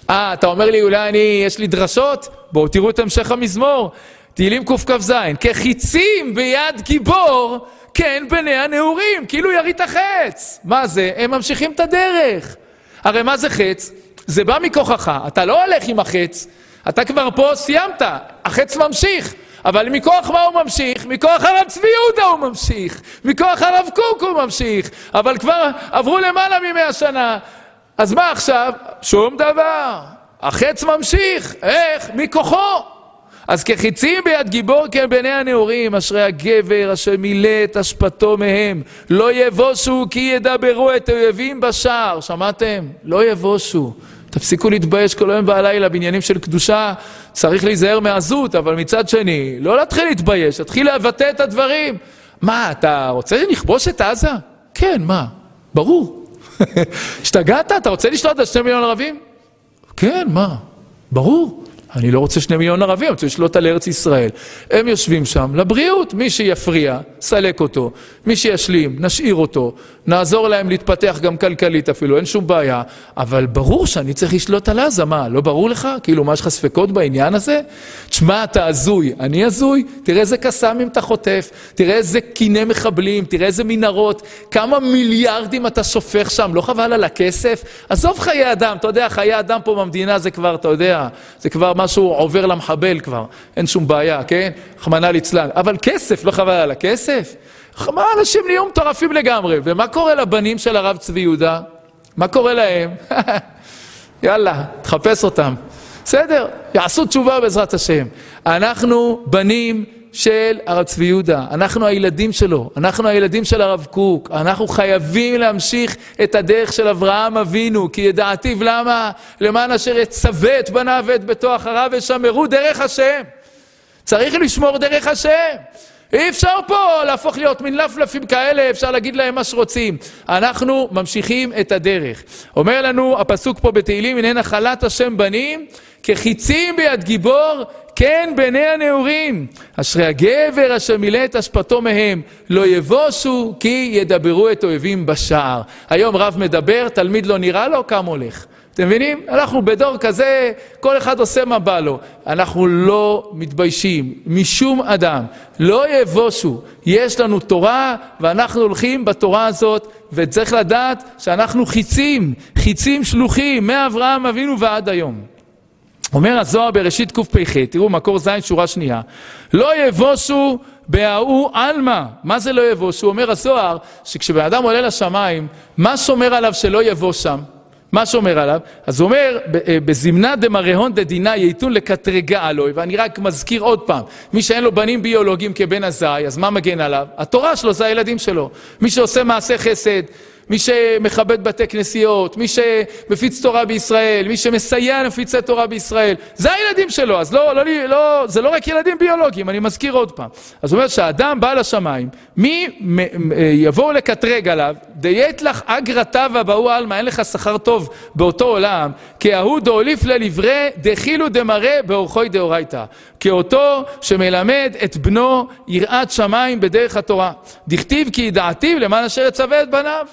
אתה אומר לי, אולי יש לי דרשות? בואו תראו את המשך המזמור. תהילים קכ"ז, כחיצים ביד גיבור, כן בני הנעורים, כאילו ירית החץ. מה זה? הם ממשיכים את הדרך. הרי מה זה חץ? זה בא מכוחך, אתה לא הולך עם החץ, אתה כבר פה סיימת, החץ ממשיך. אבל מכוח מה הוא ממשיך? מכוח הרב צבי יהודה הוא ממשיך, מכוח הרב קוק הוא ממשיך, אבל כבר עברו למעלה מ100 שנה. אז מה עכשיו? שום דבר. החץ ממשיך. איך? מכוחו. אז כחיצים ביד גיבור כן בני הנעורים, אשרי הגבר אשר מילא את אשפתו מהם, לא יבושו כי ידברו את אויבים בשער. שמעתם? לא יבושו. תפסיקו להתבייש כל היום בלילה בעניינים של קדושה, צריך להיזהר מעזות, אבל מצד שני, לא להתחיל להתבייש, תתחיל לבטא את הדברים. מה, אתה רוצה לכבוש את עזה? כן, מה? ברור. השתגעת? אתה רוצה לשלוט על 2 מיליון ערבים? כן, מה? ברור. אני לא רוצה 2 מיליון ערבים, אני רוצה לשלוט על ארץ ישראל. הם יושבים שם לבריאות, מי שיפריע, סלק אותו, מי שישלים, נשאיר אותו, נעזור להם להתפתח גם כלכלית אפילו, אין שום בעיה, אבל ברור שאני צריך לשלוט על עזה, מה, לא ברור לך? כאילו, מה יש לך ספקות בעניין הזה? תשמע, אתה הזוי, אני הזוי, תראה איזה קסמים אתה חוטף, תראה איזה קיני מחבלים, תראה איזה מנהרות, כמה מיליארדים אתה שופך שם, לא חבל על הכסף? עזוב חיי אדם, אתה יודע, חיי אדם פה במדינה זה כבר, אתה יודע, זה כבר משהו עובר למחבל כבר, אין שום בעיה, כן? רחמנא ליצלן, אבל כסף, לא חבל על הכסף? מה, אנשים נהיו מטורפים לגמרי, ומה קורה לבנים של הרב צבי יהודה? מה קורה להם? יאללה, תחפש אותם. בסדר, יעשו תשובה בעזרת השם. אנחנו בנים של הרב צבי יהודה, אנחנו הילדים שלו, אנחנו הילדים של הרב קוק, אנחנו חייבים להמשיך את הדרך של אברהם אבינו, כי ידעתיו למה? למען אשר יצווה את בניו ואת ביתו אחריו ושמרו דרך השם. צריך לשמור דרך השם. אי אפשר פה להפוך להיות מין לפלפים כאלה, אפשר להגיד להם מה שרוצים. אנחנו ממשיכים את הדרך. אומר לנו הפסוק פה בתהילים, הנה נחלת השם בנים, כחיצים ביד גיבור, כן בני הנעורים. אשרי הגבר אשר מילא את אשפתו מהם, לא יבושו כי ידברו את אויבים בשער. היום רב מדבר, תלמיד לא נראה לו, כמה הולך. אתם מבינים? אנחנו בדור כזה, כל אחד עושה מה בא לו. אנחנו לא מתביישים משום אדם. לא יבושו. יש לנו תורה ואנחנו הולכים בתורה הזאת, וצריך לדעת שאנחנו חיצים שלוחים מאברהם אבינו ועד היום. אומר הזוהר בראשית קפ"ח, תראו מקור זין שורה שנייה, לא יבושו בהאו אלמה. מה זה לא יבושו? אומר הזוהר שכשבן אדם עולה לשמיים, מה שומר עליו שלא יבוש שם? מה שומר עליו? אז הוא אומר, בזמנה דמרהון דדינה ייתון לקטרגה אלוהי, ואני רק מזכיר עוד פעם, מי שאין לו בנים ביולוגיים כבן הזי, אז מה מגן עליו? התורה שלו זה הילדים שלו. מי שעושה מעשה חסד, מי שמכבד בתי כנסיות, מי שמפיץ תורה בישראל, מי שמסייע למפיצי תורה בישראל, זה הילדים שלו. אז זה לא רק ילדים ביולוגיים, אני מזכיר עוד פעם. אז הוא אומר שהאדם בא לשמיים, מי יבואו לקטרג עליו, דיית לך אגרתה ובאו אלמה, אין לך שכר טוב באותו עולם, כי ההוא דאוליף ללברה, דחילו דמרה באורחוי דאורייתא. כאותו שמלמד את בנו יראת שמיים בדרך התורה. דכתיב כי ידעתיו למען אשר יצווה את בניו.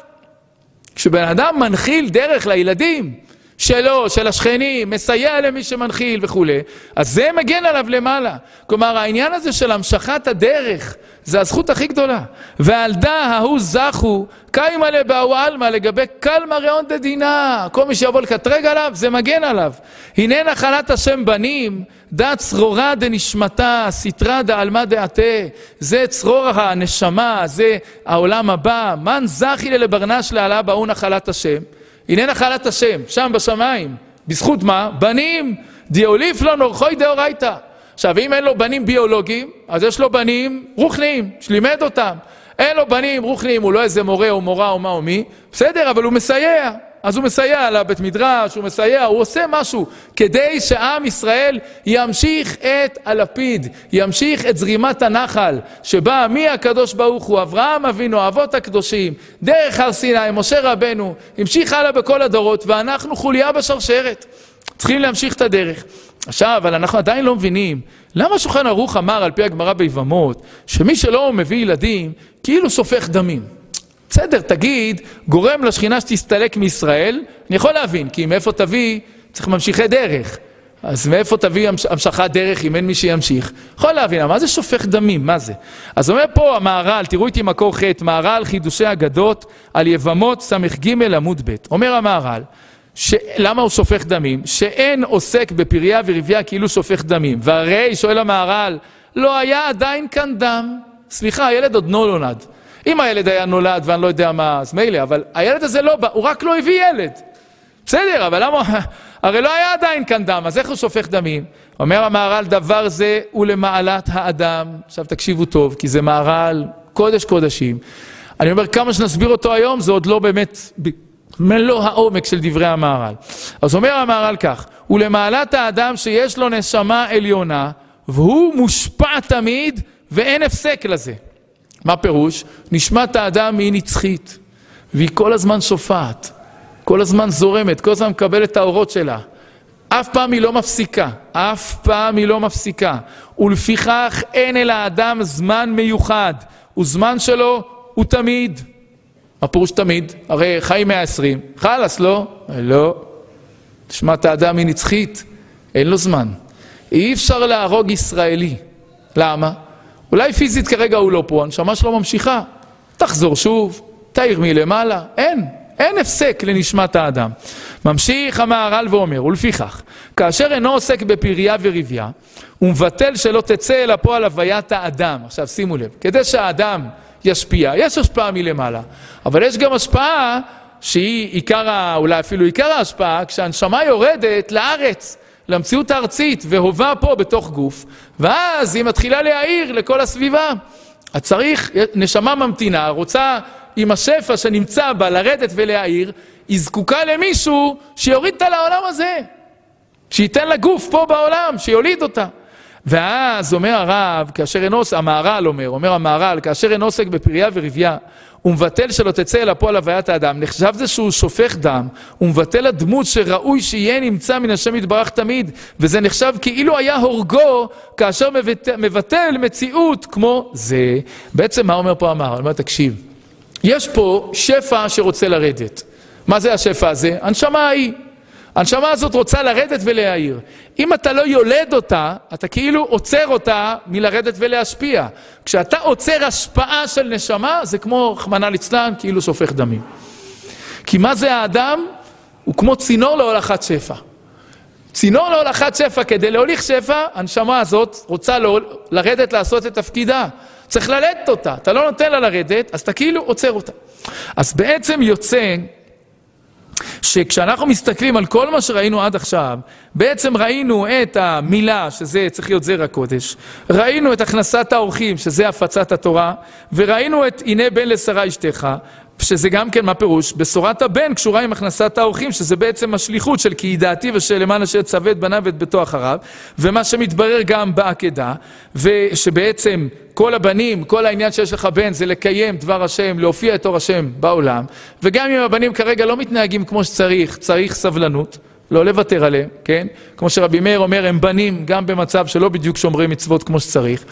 כשבן אדם מנחיל דרך לילדים שלו, של השכנים, מסייע למי שמנחיל וכו', אז זה מגן עליו למעלה. כלומר, העניין הזה של המשכת הדרך, זה הזכות הכי גדולה. ועל דה ההוא זכו, קיים עלי באו אלמה, לגבי קל מרהון דדינה. כל מי שיבוא לקטרג עליו, זה מגן עליו. הנה נחלת השם בנים, דה צרורה דנשמתה, סתרה דעלמה דעתה. זה צרור הנשמה, זה העולם הבא. מן זכי לברנש לעלה באו נחלת השם. הנה נחלת השם, שם בשמיים. בזכות מה? בנים, דיאוליף לו נורחוי דאורייתא. עכשיו, אם אין לו בנים ביולוגיים, אז יש לו בנים רוחניים, שלימד אותם. אין לו בנים רוחניים, הוא לא איזה מורה או מורה או מה או מי, בסדר, אבל הוא מסייע. אז הוא מסייע לבית מדרש, הוא מסייע, הוא עושה משהו, כדי שעם ישראל ימשיך את הלפיד, ימשיך את זרימת הנחל, שבא מי הקדוש ברוך הוא, אברהם אבינו, אבות הקדושים, דרך הר סיני, משה רבנו, המשיך הלאה בכל הדורות, ואנחנו חוליה בשרשרת. צריכים להמשיך את הדרך. עכשיו, אבל אנחנו עדיין לא מבינים, למה שולחן ערוך אמר על פי הגמרא ביבמות, שמי שלא מביא ילדים, כאילו שופך דמים. בסדר, תגיד, גורם לשכינה שתסתלק מישראל, אני יכול להבין, כי מאיפה תביא צריך ממשיכי דרך. אז מאיפה תביא המשכת דרך אם אין מי שימשיך? יכול להבין, מה זה שופך דמים? מה זה? אז אומר פה המהר"ל, תראו איתי מקור ח', מהר"ל חידושי אגדות על יבמות ס"ג עמוד ב'. אומר המהר"ל, למה הוא שופך דמים? שאין עוסק בפריה ורבייה כאילו שופך דמים. והרי שואל המהר"ל, לא היה עדיין כאן דם. סליחה, הילד עוד לא נולד. אם הילד היה נולד ואני לא יודע מה, אז מילא, אבל הילד הזה לא בא, הוא רק לא הביא ילד. בסדר, אבל למה? הרי לא היה עדיין כאן דם, אז איך הוא שופך דמים? אומר המהר"ל, דבר זה הוא למעלת האדם. עכשיו תקשיבו טוב, כי זה מהר"ל קודש קודשים. אני אומר, כמה שנסביר אותו היום, זה עוד לא באמת מלוא העומק של דברי המהר"ל. אז אומר המהר"ל כך, הוא למעלת האדם שיש לו נשמה עליונה, והוא מושפע תמיד ואין הפסק לזה. מה פירוש? נשמת האדם היא נצחית, והיא כל הזמן שופעת. כל הזמן זורמת, כל הזמן מקבלת את האורות שלה. אף פעם היא לא מפסיקה, אף פעם היא לא מפסיקה. ולפיכך אין אל האדם זמן מיוחד, וזמן שלו הוא תמיד. מה פירוש תמיד? הרי חיים 120, חלס לא? לא. נשמת האדם היא נצחית, אין לו זמן. אי אפשר להרוג ישראלי. למה? אולי פיזית כרגע הוא לא פה, הנשמה שלו ממשיכה. תחזור שוב, תאיר מלמעלה, אין הפסק לנשמת האדם. ממשיך המהר"ל ואומר, ולפיכך, כאשר אינו עוסק בפריה ורבייה, הוא מבטל שלא תצא אל הפועל הוויית האדם. עכשיו שימו לב, כדי שהאדם ישפיע, יש השפעה מלמעלה, אבל יש גם השפעה שהיא עיקר, אולי אפילו עיקר ההשפעה, כשהנשמה יורדת לארץ, למציאות הארצית, והובה פה בתוך גוף, ואז היא מתחילה להעיר לכל הסביבה. אז צריך, נשמה ממתינה, רוצה עם השפע שנמצא בה לרדת ולהעיר, היא זקוקה למישהו שיוריד אותה לעולם הזה, שייתן לגוף פה בעולם, שיוליד אותה. ואז אומר הרב, כאשר אין עוסק, אומר המהר"ל, כאשר אין עוסק בפריה ורבייה, הוא מבטל שלא תצא אל הפועל הוויית האדם. נחשב זה שהוא שופך דם, הוא מבטל הדמות שראוי שיהיה נמצא מן השם יתברך תמיד, וזה נחשב כאילו היה הורגו, כאשר מבטל מציאות כמו זה. בעצם מה אומר פה המהר"ל? אומר, תקשיב, יש פה שפע שרוצה לרדת. מה זה השפע הזה? הנשמה היא. הנשמה הזאת רוצה לרדת ולהעיר. אם אתה לא יולד אותה, אתה כאילו עוצר אותה מלרדת ולהשפיע. כשאתה עוצר השפעה של נשמה, זה כמו רחמנא ליצלן, כאילו שופך דמים. כי מה זה האדם? הוא כמו צינור להולכת שפע. צינור להולכת שפע, כדי להוליך שפע, הנשמה הזאת רוצה לרדת לעשות את תפקידה. צריך ללדת אותה. אתה לא נותן לה לרדת, אז אתה כאילו עוצר אותה. אז בעצם יוצא שכשאנחנו מסתכלים על כל מה שראינו עד עכשיו, בעצם ראינו את המילה, שזה צריך להיות זרע קודש, ראינו את הכנסת האורחים, שזה הפצת התורה, וראינו את הנה בן לשרה אשתך, שזה גם כן מה פירוש, בשורת הבן קשורה עם הכנסת האורחים, שזה בעצם השליחות של כי ידעתי ושל למען אשר צווה את בניו ואת ביתו אחריו, ומה שמתברר גם בעקדה, ושבעצם כל הבנים, כל העניין שיש לך בן זה לקיים דבר השם, להופיע את אור השם בעולם, וגם אם הבנים כרגע לא מתנהגים כמו שצריך, צריך סבלנות, לא לוותר עליהם, כן? כמו שרבי מאיר אומר, הם בנים גם במצב שלא בדיוק שומרים מצוות כמו שצריך,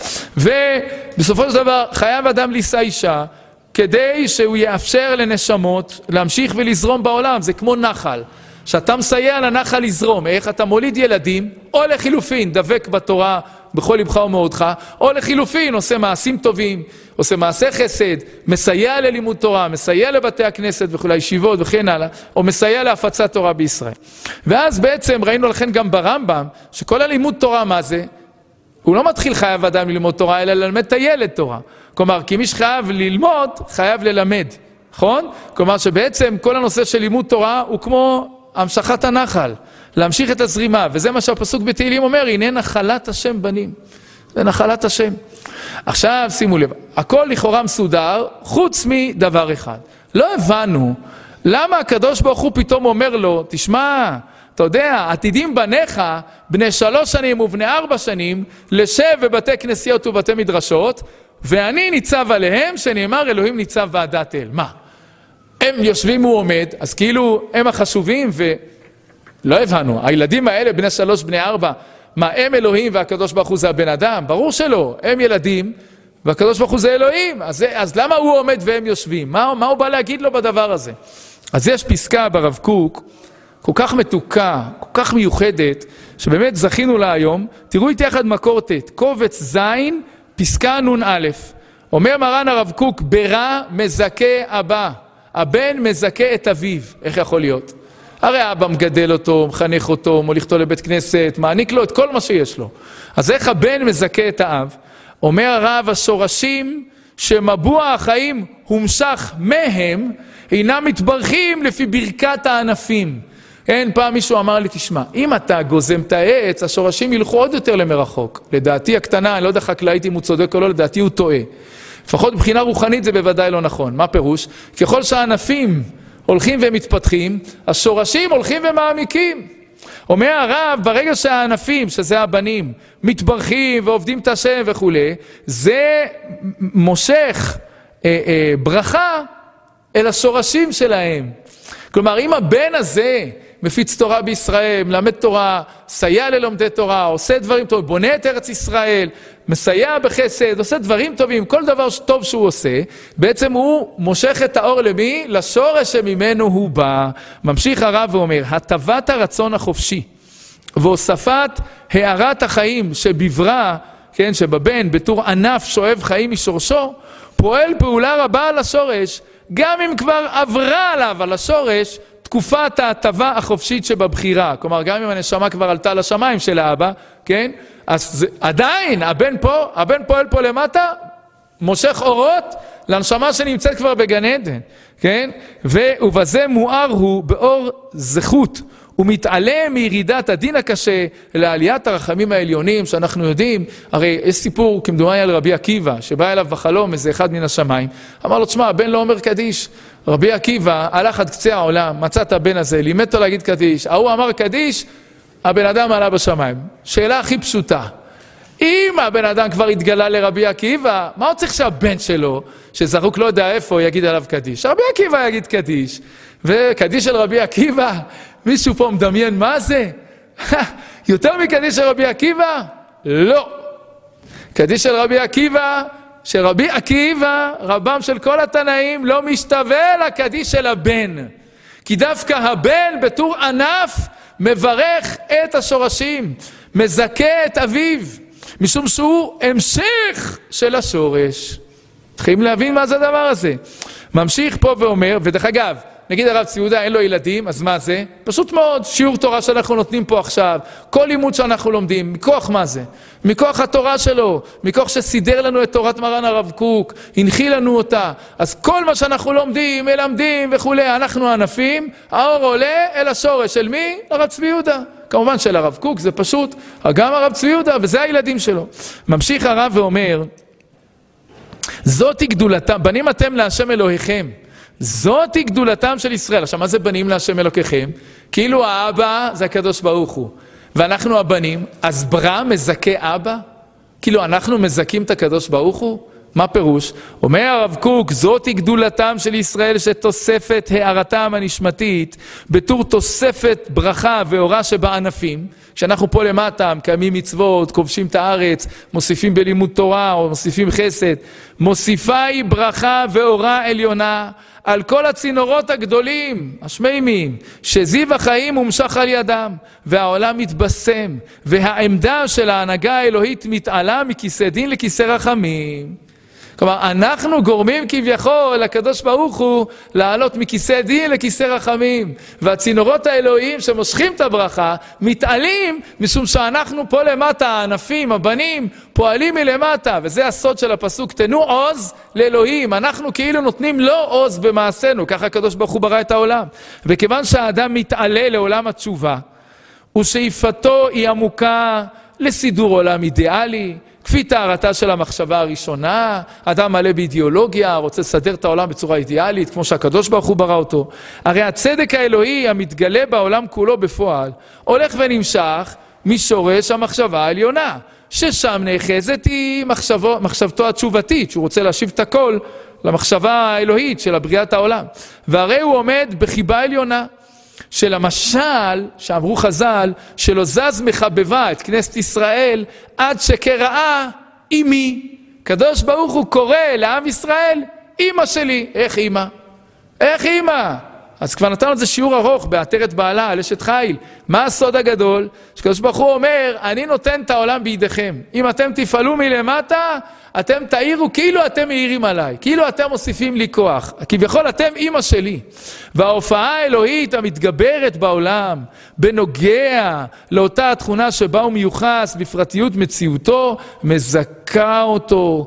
ובסופו של דבר חייב אדם לישא אישה, כדי שהוא יאפשר לנשמות להמשיך ולזרום בעולם. זה כמו נחל, שאתה מסייע לנחל לזרום. איך אתה מוליד ילדים, או לחילופין דבק בתורה בכל לבך ומאודך, או לחילופין עושה מעשים טובים, עושה מעשה חסד, מסייע ללימוד תורה, מסייע לבתי הכנסת וכולי ישיבות וכן הלאה, או מסייע להפצת תורה בישראל. ואז בעצם ראינו לכן גם ברמב"ם, שכל הלימוד תורה מה זה? הוא לא מתחיל חייב אדם ללמוד תורה, אלא ללמד את הילד תורה. כלומר, כי מי שחייב ללמוד, חייב ללמד. נכון? כלומר שבעצם כל הנושא של לימוד תורה הוא כמו המשכת הנחל, להמשיך את הזרימה, וזה מה שהפסוק בתהילים אומר, הנה נחלת השם בנים. זה נחלת השם. עכשיו שימו לב, הכל לכאורה מסודר, חוץ מדבר אחד. לא הבנו למה הקדוש ברוך הוא פתאום אומר לו, תשמע, אתה יודע, עתידים בניך, בני 3 שנים ובני 4 שנים, לשב בבתי כנסיות ובתי מדרשות, ואני ניצב עליהם, שנאמר אלוהים ניצב ועדת אל. מה? הם יושבים הוא עומד, אז כאילו הם החשובים, ולא הבנו, הילדים האלה, בני 3, בני 4, מה הם אלוהים והקדוש ברוך הוא זה הבן אדם? ברור שלא, הם ילדים, והקדוש ברוך הוא זה אלוהים, אז למה הוא עומד והם יושבים? מה הוא בא להגיד לו בדבר הזה? אז יש פסקה ברב קוק, כל כך מתוקה, כל כך מיוחדת, שבאמת זכינו לה היום. תראו איתי יחד מקור ט', קובץ זין, פסקה נון א', אומר מרן הרב קוק, ברע מזכה אבא, הבן מזכה את אביו. איך יכול להיות? הרי אבא מגדל אותו, מחנך אותו, מוליך אותו לבית כנסת, מעניק לו את כל מה שיש לו. אז איך הבן מזכה את האב? אומר הרב, השורשים שמבוע החיים הומשך מהם, אינם מתברכים לפי ברכת הענפים. אין, פעם מישהו אמר לי, תשמע, אם אתה גוזם את העץ, השורשים ילכו עוד יותר למרחוק. לדעתי הקטנה, אני לא יודע חקלאית אם הוא צודק או לא, לדעתי הוא טועה. לפחות מבחינה רוחנית זה בוודאי לא נכון. מה פירוש? ככל שהענפים הולכים ומתפתחים, השורשים הולכים ומעמיקים. אומר הרב, ברגע שהענפים, שזה הבנים, מתברכים ועובדים את השם וכו', זה מושך ברכה אל השורשים שלהם. כלומר, אם הבן הזה מפיץ תורה בישראל, מלמד תורה, סייע ללומדי תורה, עושה דברים טובים, בונה את ארץ ישראל, מסייע בחסד, עושה דברים טובים, כל דבר טוב שהוא עושה, בעצם הוא מושך את האור למי? לשורש שממנו הוא בא. ממשיך הרב ואומר, הטבת הרצון החופשי והוספת הערת החיים שבברא, כן, שבבן, בתור ענף שואב חיים משורשו, פועל פעולה רבה על השורש, גם אם כבר עברה עליו, על השורש, תקופת ההטבה החופשית שבבחירה. כלומר, גם אם הנשמה כבר עלתה לשמיים של האבא, כן? אז עדיין, הבן פועל פה למטה, מושך אורות לנשמה שנמצאת כבר בגן עדן, כן? ובזה מואר הוא באור זכות, הוא מתעלה מירידת הדין הקשה לעליית הרחמים העליונים שאנחנו יודעים. הרי יש סיפור כמדומני על רבי עקיבא, שבא אליו בחלום איזה אחד מן השמיים, אמר לו, תשמע, הבן לא אומר קדיש. רבי עקיבא הלך עד קצה העולם, מצא את הבן הזה, לימד אותו להגיד קדיש, ההוא אמר קדיש, הבן אדם עלה בשמיים. שאלה הכי פשוטה, אם הבן אדם כבר התגלה לרבי עקיבא, מה הוא צריך שהבן שלו, שזרוק לא יודע איפה, יגיד עליו קדיש? רבי עקיבא יגיד קדיש, וקדיש של רבי עקיבא, מישהו פה מדמיין מה זה? יותר מקדיש של רבי עקיבא? לא. קדיש של רבי עקיבא, שרבי עקיבא, רבם של כל התנאים, לא משתווה לקדיש של הבן. כי דווקא הבן בתור ענף מברך את השורשים, מזכה את אביו, משום שהוא המשך של השורש. צריכים להבין מה זה הדבר הזה. ממשיך פה ואומר, ודרך אגב, נגיד הרב ציודה אין לו ילדים, אז מה זה? פשוט מאוד, שיעור תורה שאנחנו נותנים פה עכשיו, כל לימוד שאנחנו לומדים, מכוח מה זה? מכוח התורה שלו, מכוח שסידר לנו את תורת מרן הרב קוק, הנחיל לנו אותה. אז כל מה שאנחנו לומדים, מלמדים וכו', אנחנו ענפים, האור עולה אל השורש. של מי? הרב צבי יהודה. כמובן של הרב קוק, זה פשוט, גם הרב צבי יהודה, וזה הילדים שלו. ממשיך הרב ואומר, זאת גדולתם, בנים אתם להשם אלוהיכם. זאת היא גדולתם של ישראל. עכשיו, מה זה בנים להשם אלוקיכם? כאילו האבא זה הקדוש ברוך הוא, ואנחנו הבנים, אז ברא מזכה אבא? כאילו אנחנו מזכים את הקדוש ברוך הוא? מה פירוש? אומר הרב קוק, זאת היא גדולתם של ישראל שתוספת הערתם הנשמתית, בתור תוספת ברכה ואורה שבענפים, כשאנחנו פה למטה, מקיימים מצוות, כובשים את הארץ, מוסיפים בלימוד תורה או מוסיפים חסד, מוסיפה היא ברכה ואורה עליונה על כל הצינורות הגדולים, השמימים, שזיו החיים מומשך על ידם, והעולם מתבשם, והעמדה של ההנהגה האלוהית מתעלה מכיסא דין לכיסא רחמים. כלומר, אנחנו גורמים כביכול לקדוש ברוך הוא לעלות מכיסא דין לכיסא רחמים, והצינורות האלוהיים שמושכים את הברכה מתעלים, משום שאנחנו פה למטה, הענפים, הבנים, פועלים מלמטה, וזה הסוד של הפסוק, תנו עוז לאלוהים. אנחנו כאילו נותנים לו עוז במעשינו, ככה הקדוש ברוך הוא ברא את העולם. וכיוון שהאדם מתעלה לעולם התשובה, ושאיפתו היא עמוקה לסידור עולם אידיאלי, כפי טהרתה של המחשבה הראשונה, אדם מלא באידיאולוגיה, רוצה לסדר את העולם בצורה אידיאלית, כמו שהקדוש ברוך הוא ברא אותו. הרי הצדק האלוהי המתגלה בעולם כולו בפועל, הולך ונמשך משורש המחשבה העליונה, ששם נאחזת היא מחשבתו התשובתית, שהוא רוצה להשיב את הכל למחשבה האלוהית של בריאת העולם. והרי הוא עומד בחיבה עליונה, של המשל שאמרו חז"ל, שלא זז מחבבה את כנסת ישראל עד שקראה אמי. קדוש ברוך הוא קורא לעם ישראל אמא שלי. איך אמא? איך אמא? אז כבר נתנו את זה שיעור ארוך בעטרת בעלה, על אשת חיל. מה הסוד הגדול? שקדוש ברוך הוא אומר, אני נותן את העולם בידיכם. אם אתם תפעלו מלמטה, אתם תאירו כאילו אתם מאירים עליי, כאילו אתם מוסיפים לי כוח. כביכול אתם אמא שלי. וההופעה האלוהית המתגברת בעולם, בנוגע לאותה התכונה שבה הוא מיוחס בפרטיות מציאותו, מזכה אותו,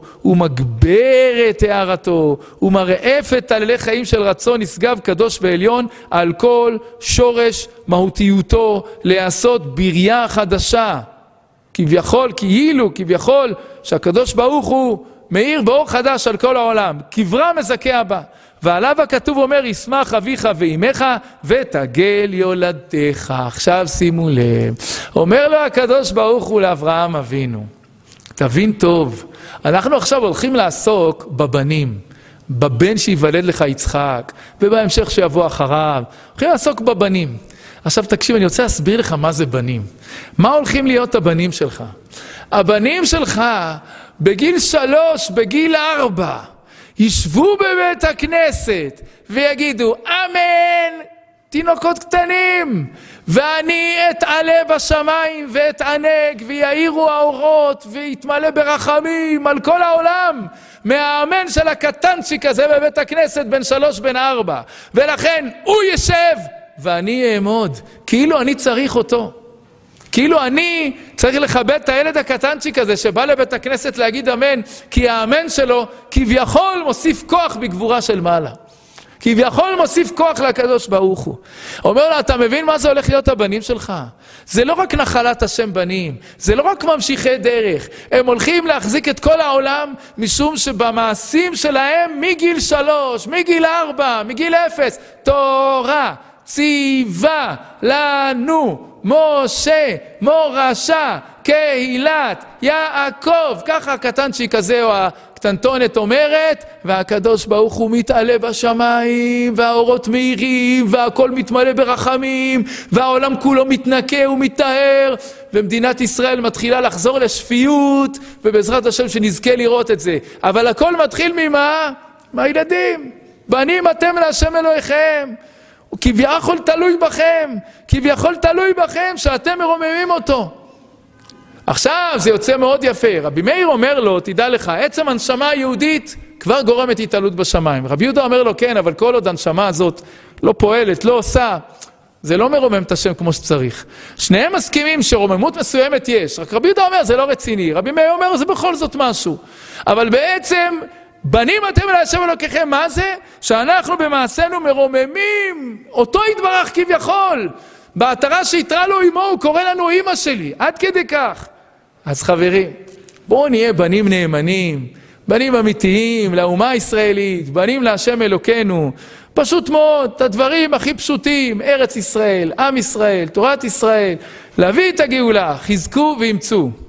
ומגבר את הערתו, ומרעף את תעללי חיים של רצון נשגב קדוש ועליון על כל שורש מהותיותו, לעשות בריאה חדשה. כביכול, כביכול, שהקדוש ברוך הוא מאיר באור חדש על כל העולם. קברה מזכה בה. ועליו הכתוב אומר, ישמח אביך ואימך ותגל יולדתך. עכשיו שימו לב. אומר לו הקדוש ברוך הוא לאברהם אבינו. תבין טוב. אנחנו עכשיו הולכים לעסוק בבנים. בבן שיוולד לך יצחק. ובהמשך שיבוא אחריו. הולכים לעסוק בבנים. עכשיו תקשיב, אני רוצה להסביר לך מה זה בנים. מה הולכים להיות הבנים שלך? הבנים שלך בגיל 3, בגיל 4, ישבו בבית הכנסת ויגידו, אמן, תינוקות קטנים, ואני אתעלה בשמיים ואתענג, ויעירו האורות, ויתמלא ברחמים על כל העולם, מהאמן של הקטנצ'יק הזה בבית הכנסת, בין 3 בין 4. ולכן הוא ישב, ואני אעמוד, כאילו אני צריך אותו. כאילו אני צריך לכבד את הילד הקטנצ'יק הזה שבא לבית הכנסת להגיד אמן, כי האמן שלו כביכול מוסיף כוח בגבורה של מעלה. כביכול מוסיף כוח לקדוש ברוך הוא. אומר לו, אתה מבין מה זה הולך להיות הבנים שלך? זה לא רק נחלת השם בנים, זה לא רק ממשיכי דרך. הם הולכים להחזיק את כל העולם, משום שבמעשים שלהם מגיל 3, מגיל 4, מגיל 0, תורה ציווה לנו משה מורשה קהילת יעקב. ככה הקטנצ'יק הזה או הקטנטונת אומרת, והקדוש ברוך הוא מתעלה בשמיים, והאורות מאירים, והכל מתמלא ברחמים, והעולם כולו מתנקה ומתאר, ומדינת ישראל מתחילה לחזור לשפיות, ובעזרת השם שנזכה לראות את זה. אבל הכל מתחיל ממה? מהילדים. בנים אתם להשם אלוהיכם. כביכול תלוי בכם, כביכול תלוי בכם שאתם מרוממים אותו. עכשיו זה יוצא מאוד יפה. רבי מאיר אומר לו, תדע לך, עצם הנשמה היהודית כבר גורמת התעלות בשמיים. רבי יהודה אומר לו, כן, אבל כל עוד הנשמה הזאת לא פועלת, לא עושה, זה לא מרומם את השם כמו שצריך. שניהם מסכימים שרוממות מסוימת יש, רק רבי יהודה אומר, זה לא רציני. רבי מאיר אומר, זה בכל זאת משהו. אבל בעצם בנים אתם להשם אלוקיכם, מה זה? שאנחנו במעשינו מרוממים אותו יתברך כביכול. בהתרה שיתרה לו אמו, הוא קורא לנו אמא שלי, עד כדי כך. אז חברים, בואו נהיה בנים נאמנים, בנים אמיתיים לאומה הישראלית, בנים להשם אלוקינו. פשוט מאוד, את הדברים הכי פשוטים, ארץ ישראל, עם ישראל, תורת ישראל, להביא את הגאולה, חזקו ואמצו.